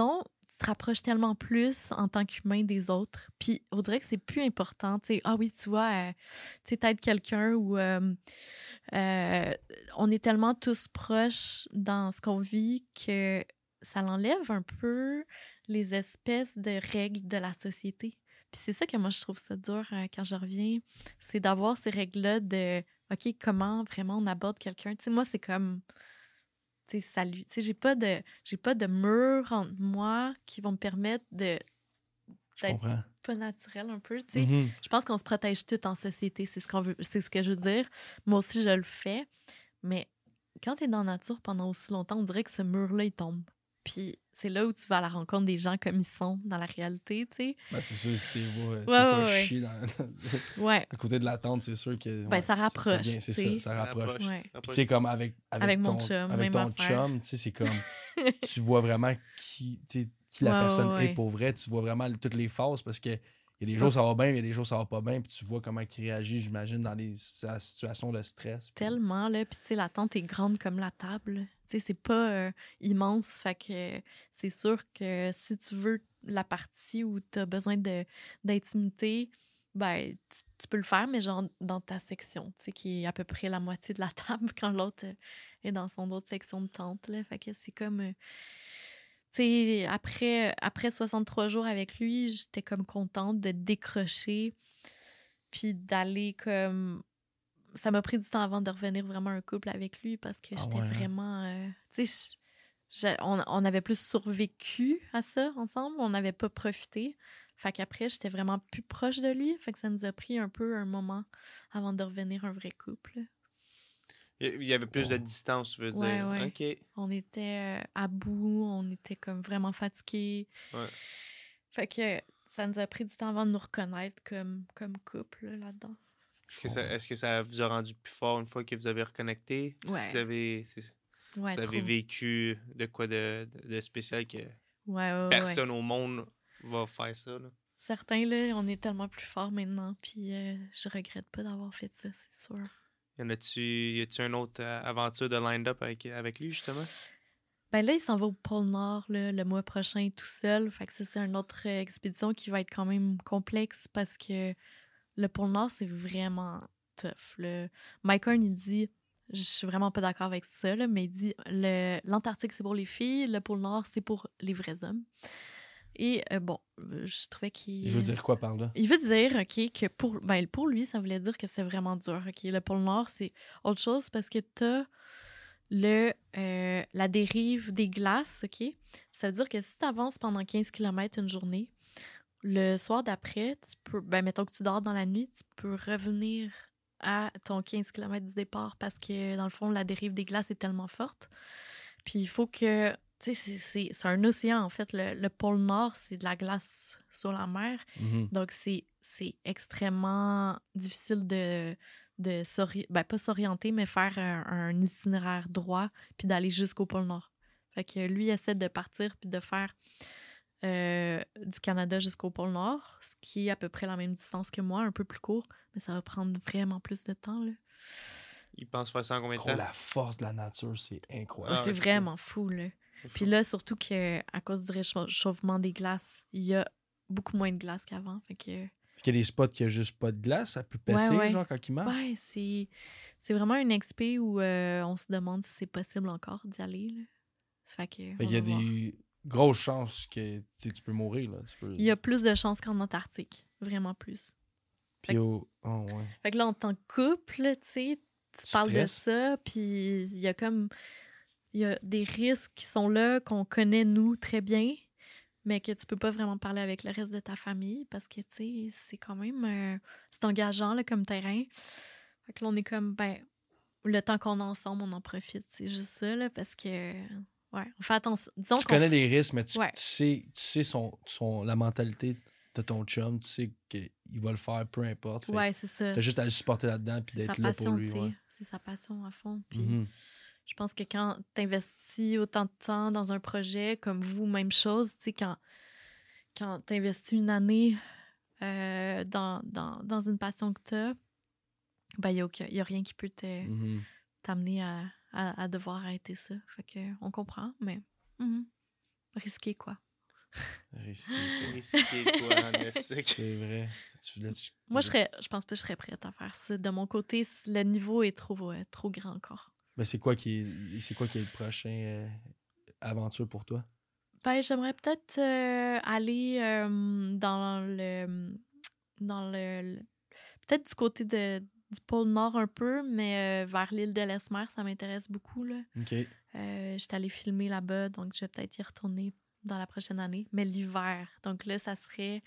[SPEAKER 1] tu te rapproches tellement plus en tant qu'humain des autres. Puis on dirait que c'est plus important. Tu sais, ah oui, tu vois, euh, tu sais, t'aides quelqu'un ou euh, euh, on est tellement tous proches dans ce qu'on vit que ça l'enlève un peu les espèces de règles de la société. Puis c'est ça que moi, je trouve ça dur euh, quand je reviens. C'est d'avoir ces règles-là de, OK, comment vraiment on aborde quelqu'un. Tu sais, moi, c'est comme... Tu sais, salut. Tu sais, j'ai pas de j'ai pas de mur entre moi qui vont me permettre de
[SPEAKER 2] Je
[SPEAKER 1] d'être
[SPEAKER 2] comprends.
[SPEAKER 1] pas naturel un peu, tu sais.
[SPEAKER 2] Mhm.
[SPEAKER 1] Je pense qu'on se protège tout en société, c'est ce qu'on veut, c'est ce que je veux dire. Moi aussi, je le fais. Mais quand t'es dans la nature pendant aussi longtemps, on dirait que ce mur-là, il tombe. Puis c'est là où tu vas à la rencontre des gens comme ils sont dans la réalité, tu sais.
[SPEAKER 2] Ben, c'est sûr, si t'es vois,
[SPEAKER 1] Ouais,
[SPEAKER 2] t'es
[SPEAKER 1] ouais,
[SPEAKER 2] pas
[SPEAKER 1] ouais.
[SPEAKER 2] chier dans...
[SPEAKER 1] Ouais.
[SPEAKER 2] à côté de la tente, c'est sûr que.
[SPEAKER 1] Ben,
[SPEAKER 2] ouais,
[SPEAKER 1] ça rapproche,
[SPEAKER 2] vient, c'est
[SPEAKER 1] tu sais.
[SPEAKER 2] ça, ça rapproche.
[SPEAKER 1] Ouais.
[SPEAKER 2] Puis tu sais, comme avec, avec,
[SPEAKER 1] Avec
[SPEAKER 2] ton,
[SPEAKER 1] mon chum,
[SPEAKER 2] avec
[SPEAKER 1] même
[SPEAKER 2] ton
[SPEAKER 1] affaire.
[SPEAKER 2] chum, tu sais, c'est comme. Tu vois vraiment qui, tu sais, qui la
[SPEAKER 1] Ouais,
[SPEAKER 2] personne
[SPEAKER 1] ouais, ouais.
[SPEAKER 2] est pour vrai. Tu vois vraiment toutes les phases parce que. Il y a
[SPEAKER 1] C'est
[SPEAKER 2] des
[SPEAKER 1] pas-
[SPEAKER 2] jours ça va bien, il y a des jours ça va pas bien, puis tu vois comment il réagit, j'imagine, dans les sa- situations de stress. Puis...
[SPEAKER 1] Tellement, là. Puis, tu sais, la tente est grande comme la table. Tu sais, c'est pas euh, immense. Fait que c'est sûr que si tu veux la partie où tu as besoin de, d'intimité, ben, tu, tu peux le faire, mais genre dans ta section, tu sais, qui est à peu près la moitié de la table quand l'autre euh, est dans son autre section de tente, là. Fait que c'est comme... euh, tu sais, après, après soixante-trois jours avec lui, j'étais comme contente de décrocher puis d'aller comme... Ça m'a pris du temps avant de revenir vraiment un couple avec lui parce que
[SPEAKER 2] Ah
[SPEAKER 1] j'étais
[SPEAKER 2] ouais, hein?
[SPEAKER 1] vraiment... euh, tu sais, je- je- on, on avait plus survécu à ça ensemble. On n'avait pas profité. Fait qu'après, j'étais vraiment plus proche de lui. Fait que ça nous a pris un peu un moment avant de revenir un vrai couple.
[SPEAKER 3] Il y avait plus de distance, tu veux
[SPEAKER 1] Ouais,
[SPEAKER 3] dire.
[SPEAKER 1] ouais.
[SPEAKER 3] OK.
[SPEAKER 1] On était euh, à bout. On était comme vraiment fatigués.
[SPEAKER 3] Ouais.
[SPEAKER 1] Fait que ça nous a pris du temps avant de nous reconnaître comme, comme couple là, là-dedans.
[SPEAKER 3] Est-ce que, ça, est-ce que ça vous a rendu plus fort une fois que vous avez reconnecté? Est-ce que
[SPEAKER 1] Ouais.
[SPEAKER 3] Vous avez, c'est-
[SPEAKER 1] Ouais,
[SPEAKER 3] vous avez
[SPEAKER 1] trop.
[SPEAKER 3] vécu de quoi de, de, de spécial que
[SPEAKER 1] Ouais, ouais, ouais.
[SPEAKER 3] personne au monde va faire ça. Là.
[SPEAKER 1] Certains, là, on est tellement plus forts maintenant, puis euh, je regrette pas d'avoir fait ça, c'est sûr.
[SPEAKER 3] Y en a-tu, y a-tu une autre euh, aventure de line-up avec, avec lui, justement?
[SPEAKER 1] Ben là, il s'en va au pôle Nord là, le mois prochain tout seul. Fait que ça, c'est une autre euh, expédition qui va être quand même complexe parce que le pôle Nord, c'est vraiment tough. Là. Mike Horn, il dit, je suis vraiment pas d'accord avec ça, là, mais il dit le, l'Antarctique, c'est pour les filles, le pôle Nord, c'est pour les vrais hommes. Et euh, bon, je trouvais qu'il...
[SPEAKER 2] Il veut dire quoi par là?
[SPEAKER 1] Il veut dire, OK, que pour, ben, pour lui, ça voulait dire que c'est vraiment dur. OK, le pôle Nord, c'est autre chose parce que t'as le, euh, la dérive des glaces, OK? Ça veut dire que si tu avances pendant quinze kilomètres une journée, le soir d'après, tu peux, ben, mettons que tu dors dans la nuit, tu peux revenir à ton quinze kilomètres du départ parce que, dans le fond, la dérive des glaces est tellement forte. Puis il faut que... Tu sais, c'est, c'est, c'est un océan, en fait. Le, le pôle Nord, c'est de la glace sur la mer.
[SPEAKER 2] Mhm.
[SPEAKER 1] Donc, c'est, c'est extrêmement difficile de, de s'orienter, ben, pas s'orienter, mais faire un, un itinéraire droit puis d'aller jusqu'au pôle Nord. Fait que lui, il essaie de partir puis de faire euh, du Canada jusqu'au pôle Nord, ce qui est à peu près la même distance que moi, un peu plus court, mais ça va prendre vraiment plus de temps, là.
[SPEAKER 3] Il pense faire ça en combien de
[SPEAKER 2] Gros,
[SPEAKER 3] temps?
[SPEAKER 2] la force de la nature, c'est incroyable.
[SPEAKER 3] Ah,
[SPEAKER 1] c'est
[SPEAKER 3] ouais, c'est
[SPEAKER 1] vraiment fou, là.
[SPEAKER 3] C'est fou.
[SPEAKER 1] Puis là, surtout qu'à cause du réchauffement des glaces, il y a beaucoup moins de glace qu'avant. Fait que...
[SPEAKER 2] Puis qu'il y a des spots qui a juste pas de glace, ça peut péter,
[SPEAKER 1] Ouais, ouais.
[SPEAKER 2] genre, quand il marche.
[SPEAKER 1] Ouais, c'est, c'est vraiment une expé où euh, on se demande si c'est possible encore d'y aller. Là. Fait que,
[SPEAKER 2] Fait
[SPEAKER 1] on
[SPEAKER 2] qu'il y a
[SPEAKER 1] va voir.
[SPEAKER 2] des grosses chances que tu sais, tu peux mourir, là. Tu peux...
[SPEAKER 1] Il y a plus de chances qu'en Antarctique. Vraiment plus.
[SPEAKER 2] Puis au... Oh, ouais.
[SPEAKER 1] Fait que là, en tant que couple, tu sais, tu
[SPEAKER 2] Tu
[SPEAKER 1] parles de
[SPEAKER 2] stresses.
[SPEAKER 1] ça, puis il y a comme... Il y a des risques qui sont là, qu'on connaît, nous, très bien, mais que tu peux pas vraiment parler avec le reste de ta famille parce que, tu sais, c'est quand même... euh, c'est engageant, là, comme terrain. Fait que là, on est comme, ben, le temps qu'on est ensemble, on en profite. C'est juste ça, là, parce que... Ouais, on fait attention. Disons
[SPEAKER 2] Tu
[SPEAKER 1] qu'on
[SPEAKER 2] connais
[SPEAKER 1] f-
[SPEAKER 2] les risques, mais tu,
[SPEAKER 1] Ouais.
[SPEAKER 2] tu sais, tu sais son, son, la mentalité de ton chum. Tu sais qu'il va le faire, peu importe. Fait
[SPEAKER 1] Ouais, c'est ça.
[SPEAKER 2] T'as juste à le supporter là-dedans puis
[SPEAKER 1] C'est sa
[SPEAKER 2] d'être là pour
[SPEAKER 1] passion,
[SPEAKER 2] lui.
[SPEAKER 1] tu sais.
[SPEAKER 2] Ouais.
[SPEAKER 1] C'est sa passion à fond. Puis
[SPEAKER 2] Mhm.
[SPEAKER 1] je pense que quand t'investis autant de temps dans un projet, comme vous, même chose, tu sais, quand, quand t'investis une année euh, dans, dans, dans une passion que t'as, ben, il n'y a, a rien qui peut te,
[SPEAKER 2] Mhm.
[SPEAKER 1] t'amener à, à, à devoir arrêter ça. Fait que on comprend, mais mhm. risqué, quoi.
[SPEAKER 2] Risqué.
[SPEAKER 3] Risqué quoi, en esti.
[SPEAKER 2] C'est vrai. Tu, là, tu-
[SPEAKER 1] Moi, je serais, je pense pas que je serais prête à faire ça. De mon côté, c- le niveau est trop, euh, trop grand encore.
[SPEAKER 2] Mais c'est quoi qui est, c'est quoi qui est le prochain euh, aventure pour toi?
[SPEAKER 1] Ben, j'aimerais peut-être euh, aller euh, dans le. Dans le, le- peut-être du côté de, du pôle Nord un peu, mais euh, vers l'île de l'Esmer, ça m'intéresse beaucoup, là.
[SPEAKER 2] OK.
[SPEAKER 1] Euh, j'étais allée filmer là-bas, donc je vais peut-être y retourner dans la prochaine année. Mais l'hiver, donc là, ça serait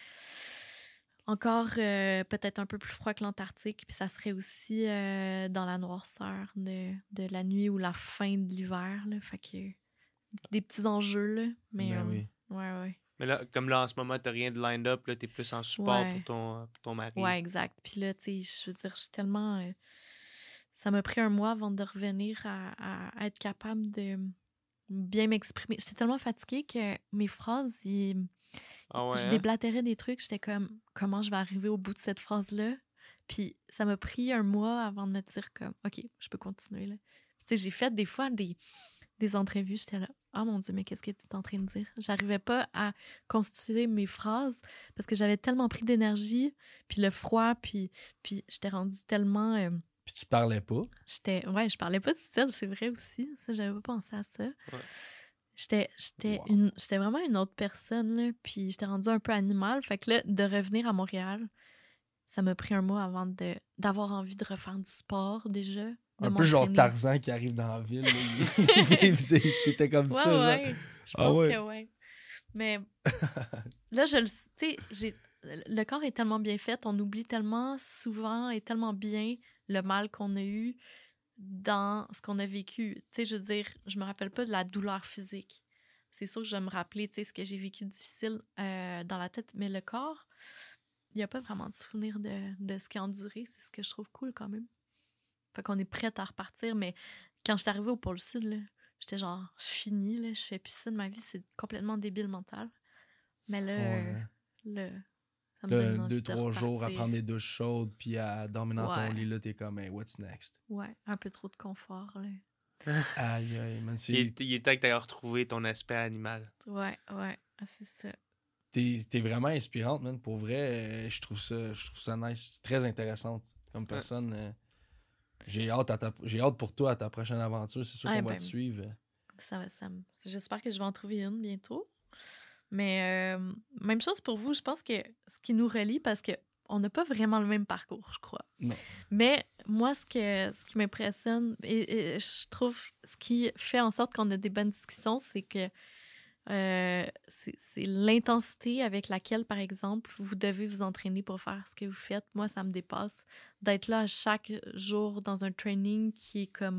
[SPEAKER 1] encore euh, peut-être un peu plus froid que l'Antarctique, puis ça serait aussi euh, dans la noirceur de, de la nuit ou la fin de l'hiver, là. Fait que des petits enjeux, là. Mais
[SPEAKER 2] Ben
[SPEAKER 1] euh,
[SPEAKER 2] oui.
[SPEAKER 1] ouais, ouais.
[SPEAKER 3] Mais là, comme là, en ce moment, t'as rien de lined up, là, t'es plus en support
[SPEAKER 1] Ouais.
[SPEAKER 3] pour, ton, pour ton mari.
[SPEAKER 1] Ouais, exact. Puis là, tu sais, je veux dire, je suis tellement... euh, ça m'a pris un mois avant de revenir à, à- à être capable de bien m'exprimer. J'étais tellement fatiguée que mes phrases, ils-
[SPEAKER 3] Ah ouais,
[SPEAKER 1] je
[SPEAKER 3] hein?
[SPEAKER 1] déblatérais des trucs. J'étais comme, comment je vais arriver au bout de cette phrase-là? Puis ça m'a pris un mois avant de me dire comme, OK, je peux continuer, là. Tu sais, j'ai fait des fois des, des entrevues, j'étais là, oh mon Dieu, mais qu'est-ce que tu es en train de dire? J'arrivais pas à constituer mes phrases parce que j'avais tellement pris d'énergie, puis le froid, puis, puis j'étais rendue tellement... euh,
[SPEAKER 2] Puis tu parlais pas.
[SPEAKER 1] j'étais... Ouais, je parlais pas de style, c'est vrai aussi. Ça, j'avais pas pensé à ça.
[SPEAKER 3] Ouais.
[SPEAKER 1] J'étais, j'étais,
[SPEAKER 2] Wow.
[SPEAKER 1] une, j'étais vraiment une autre personne, là, puis j'étais rendue un peu animale. Fait que là, de revenir à Montréal, ça m'a pris un mois avant de, d'avoir envie de refaire du sport, déjà. De
[SPEAKER 2] Un peu genre
[SPEAKER 1] m'entraîner.
[SPEAKER 2] Tarzan qui arrive dans la ville. là, il- il faisait- T'étais comme
[SPEAKER 1] Ouais,
[SPEAKER 2] ça, genre.
[SPEAKER 1] ouais. Je
[SPEAKER 2] Ah
[SPEAKER 1] pense
[SPEAKER 2] ouais.
[SPEAKER 1] que ouais. Mais là, je le sais, tu sais, j'ai... le corps est tellement bien fait, on oublie tellement souvent et tellement bien le mal qu'on a eu dans ce qu'on a vécu. Tu sais, je veux dire, je me rappelle pas de la douleur physique. C'est sûr que je vais me rappeler, tu sais, ce que j'ai vécu difficile euh, dans la tête, mais le corps, il n'y a pas vraiment de souvenir de, de ce qui a enduré. C'est ce que je trouve cool quand même. Fait qu'on est prête à repartir, mais quand je suis arrivée au pôle Sud, là, j'étais genre, je finis, là, je fais plus ça de ma vie, c'est complètement débile mental. Mais là, euh,
[SPEAKER 2] Ouais.
[SPEAKER 1] là ça me
[SPEAKER 2] Là,
[SPEAKER 1] donne envie
[SPEAKER 2] deux,
[SPEAKER 1] de
[SPEAKER 2] trois jours à
[SPEAKER 1] repartir.
[SPEAKER 2] prendre des douches chaudes, puis à dormir dans ton
[SPEAKER 1] Ouais.
[SPEAKER 2] lit, là, t'es comme, hey, what's next?
[SPEAKER 1] Ouais, un peu trop de confort, là.
[SPEAKER 2] Aïe, aïe, man.
[SPEAKER 3] Il
[SPEAKER 2] c'est-
[SPEAKER 3] est, il est temps que t'aies retrouvé ton aspect animal.
[SPEAKER 1] Ouais, ouais, ah, c'est ça.
[SPEAKER 2] T'es, t'es vraiment inspirante, man. Pour vrai, euh, je trouve ça, je trouve ça nice. Très intéressante comme personne. euh. J'ai hâte, à ta- j'ai hâte pour toi à ta prochaine aventure. C'est sûr
[SPEAKER 1] Ah,
[SPEAKER 2] qu'on va
[SPEAKER 1] ben,
[SPEAKER 2] te suivre.
[SPEAKER 1] Ça, va- ça me- J'espère que je vais en trouver une bientôt. Mais euh, même chose pour vous, je pense que ce qui nous relie, parce que on n'a pas vraiment le même parcours, je crois.
[SPEAKER 2] Non.
[SPEAKER 1] Mais moi, ce, que, ce qui m'impressionne, et, et je trouve ce qui fait en sorte qu'on a des bonnes discussions, c'est que euh, c'est c'est l'intensité avec laquelle, par exemple, vous devez vous entraîner pour faire ce que vous faites. Moi, ça me dépasse d'être là chaque jour dans un training qui est comme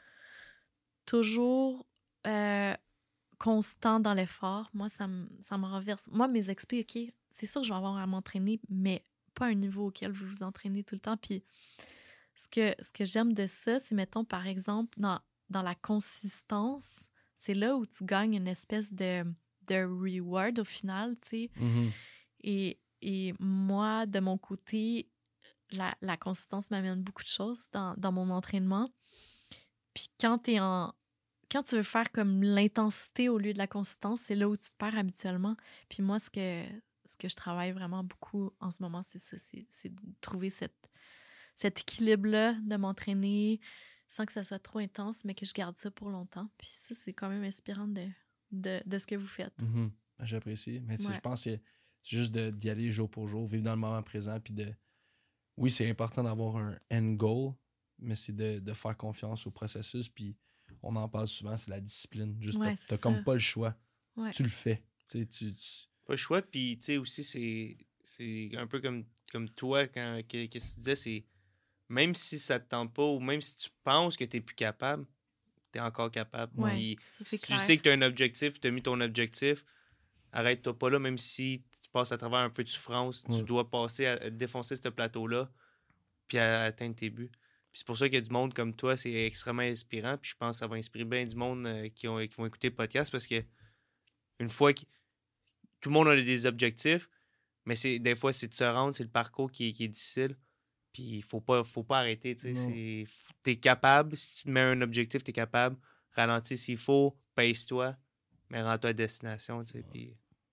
[SPEAKER 1] toujours euh, constant dans l'effort. Moi, ça me, ça me renverse. Moi, mes expés, OK, c'est sûr que je vais avoir à m'entraîner, mais pas à un niveau auquel vous vous entraînez tout le temps. Puis ce que, ce que j'aime de ça, c'est, mettons, par exemple, dans, dans la consistance, c'est là où tu gagnes une espèce de, de reward au final, tu sais.
[SPEAKER 2] Mhm.
[SPEAKER 1] Et, et moi, de mon côté, la, la consistance m'amène beaucoup de choses dans, dans mon entraînement. Puis quand t'es en... Quand tu veux faire comme l'intensité au lieu de la consistance, c'est là où tu te perds habituellement. Puis moi, ce que, ce que je travaille vraiment beaucoup en ce moment, c'est ça, c'est, c'est de trouver cette, cet équilibre-là, de m'entraîner sans que ça soit trop intense, mais que je garde ça pour longtemps. Puis ça, c'est quand même inspirant de, de, de ce que vous faites.
[SPEAKER 2] Mhm. J'apprécie. Mais tu sais,
[SPEAKER 1] Ouais.
[SPEAKER 2] je pense que c'est juste de- d'y aller jour pour jour, vivre dans le moment présent. Puis de. Oui, c'est important d'avoir un end goal, mais c'est de, de faire confiance au processus. Puis on en parle souvent, c'est la discipline. Juste,
[SPEAKER 1] Ouais,
[SPEAKER 2] t'as-
[SPEAKER 1] c'est
[SPEAKER 2] t'as
[SPEAKER 1] ça.
[SPEAKER 2] comme pas le choix.
[SPEAKER 1] Ouais.
[SPEAKER 2] Tu le fais. Tu sais, tu. tu-
[SPEAKER 3] Pas le choix, puis tu sais aussi, c'est, c'est un peu comme, comme toi, quand que- qu'est-ce que tu disais, c'est même si ça te tente pas ou même si tu penses que t'es plus capable, t'es encore capable.
[SPEAKER 1] Ouais,
[SPEAKER 3] Puis
[SPEAKER 1] ça, c'est
[SPEAKER 3] si
[SPEAKER 1] clair.
[SPEAKER 3] tu sais que t'as un objectif, t'as mis ton objectif, arrête-toi pas là, même si tu passes à travers un peu de souffrance,
[SPEAKER 2] Ouais.
[SPEAKER 3] tu dois passer à, à défoncer ce plateau-là, puis à, atteindre tes buts. Puis c'est pour ça qu'il y a du monde comme toi, c'est extrêmement inspirant, puis je pense que ça va inspirer bien du monde euh, qui, ont, qui vont écouter le podcast, parce que une fois que tout le monde a des objectifs, mais c'est des fois, c'est de se rendre, c'est le parcours qui est, qui est difficile. Puis il faut pas, faut pas arrêter. Tu
[SPEAKER 2] Non.
[SPEAKER 3] sais. Es capable, si tu te mets un objectif, tu es capable. Ralentis s'il faut, pèse-toi, mais rends-toi à destination. Tu sais, puis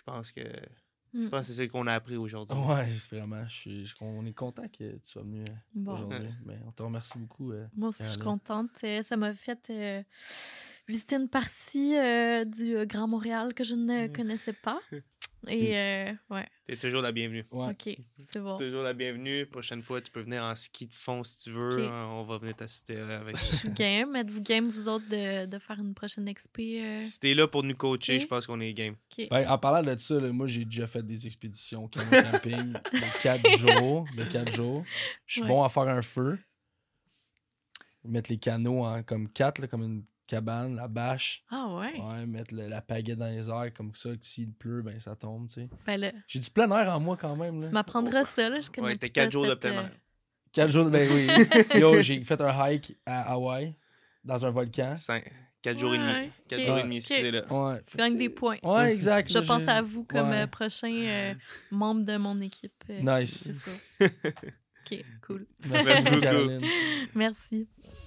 [SPEAKER 3] pense que
[SPEAKER 1] Mm.
[SPEAKER 3] je pense que c'est ça qu'on a appris aujourd'hui.
[SPEAKER 2] Ouais, vraiment. Je suis, je- on est content que tu sois venu euh,
[SPEAKER 1] Bon.
[SPEAKER 2] aujourd'hui. Mais on te remercie beaucoup. euh,
[SPEAKER 1] Moi aussi, je suis
[SPEAKER 2] Caroline.
[SPEAKER 1] contente. Euh, Ça m'a fait euh, visiter une partie euh, du euh, Grand Montréal que je ne
[SPEAKER 3] Mm.
[SPEAKER 1] connaissais pas. Et euh, ouais,
[SPEAKER 3] T'es toujours la bienvenue.
[SPEAKER 2] Ouais.
[SPEAKER 1] ok, c'est bon.
[SPEAKER 3] Toujours la bienvenue. Prochaine fois, tu peux venir en ski de fond si tu veux.
[SPEAKER 1] Ok.
[SPEAKER 3] On va venir t'assister avec
[SPEAKER 1] Je suis game. Êtes-vous game, vous autres, de, de faire une prochaine expé? euh?
[SPEAKER 3] Si t'es là pour nous coacher,
[SPEAKER 1] Ok.
[SPEAKER 3] je pense qu'on est game.
[SPEAKER 1] Ok.
[SPEAKER 2] Ben, en parlant de ça, là, moi, j'ai déjà fait des expéditions canoë camping de quatre jours. De quatre jours. Je suis
[SPEAKER 1] Ouais.
[SPEAKER 2] bon à faire un feu. Mettre les canots en, comme quatre, là, comme une cabane, la bâche.
[SPEAKER 1] Ah ouais?
[SPEAKER 2] Ouais, mettre le- la pagaie dans les airs comme ça, que s'il pleut, ben ça tombe, tu sais.
[SPEAKER 1] Ben là,
[SPEAKER 2] J'ai du plein air en moi quand même. Là.
[SPEAKER 1] tu m'apprendras ça, là. Je connais
[SPEAKER 3] Ouais, t'as
[SPEAKER 1] pas
[SPEAKER 3] quatre jours de
[SPEAKER 1] cette,
[SPEAKER 3] plein
[SPEAKER 1] euh,
[SPEAKER 3] air.
[SPEAKER 2] Quatre jours, de- ben oui. Yo, j'ai fait un hike à Hawaï, dans un volcan.
[SPEAKER 3] Cinq- Quatre jours et
[SPEAKER 1] Ouais,
[SPEAKER 3] demi. Quatre
[SPEAKER 1] ok,
[SPEAKER 3] jours et
[SPEAKER 1] ok.
[SPEAKER 3] demi, excusez-le.
[SPEAKER 2] Ouais.
[SPEAKER 1] Tu gagnes des points.
[SPEAKER 2] Ouais, exact.
[SPEAKER 1] Je
[SPEAKER 2] là,
[SPEAKER 1] pense
[SPEAKER 2] j'ai-
[SPEAKER 1] à vous comme
[SPEAKER 2] Ouais.
[SPEAKER 1] euh, prochain euh, membre de mon équipe. euh,
[SPEAKER 2] Nice.
[SPEAKER 1] C'est ça. OK, cool.
[SPEAKER 2] Merci,
[SPEAKER 3] Merci beaucoup.
[SPEAKER 2] Caroline.
[SPEAKER 1] Merci.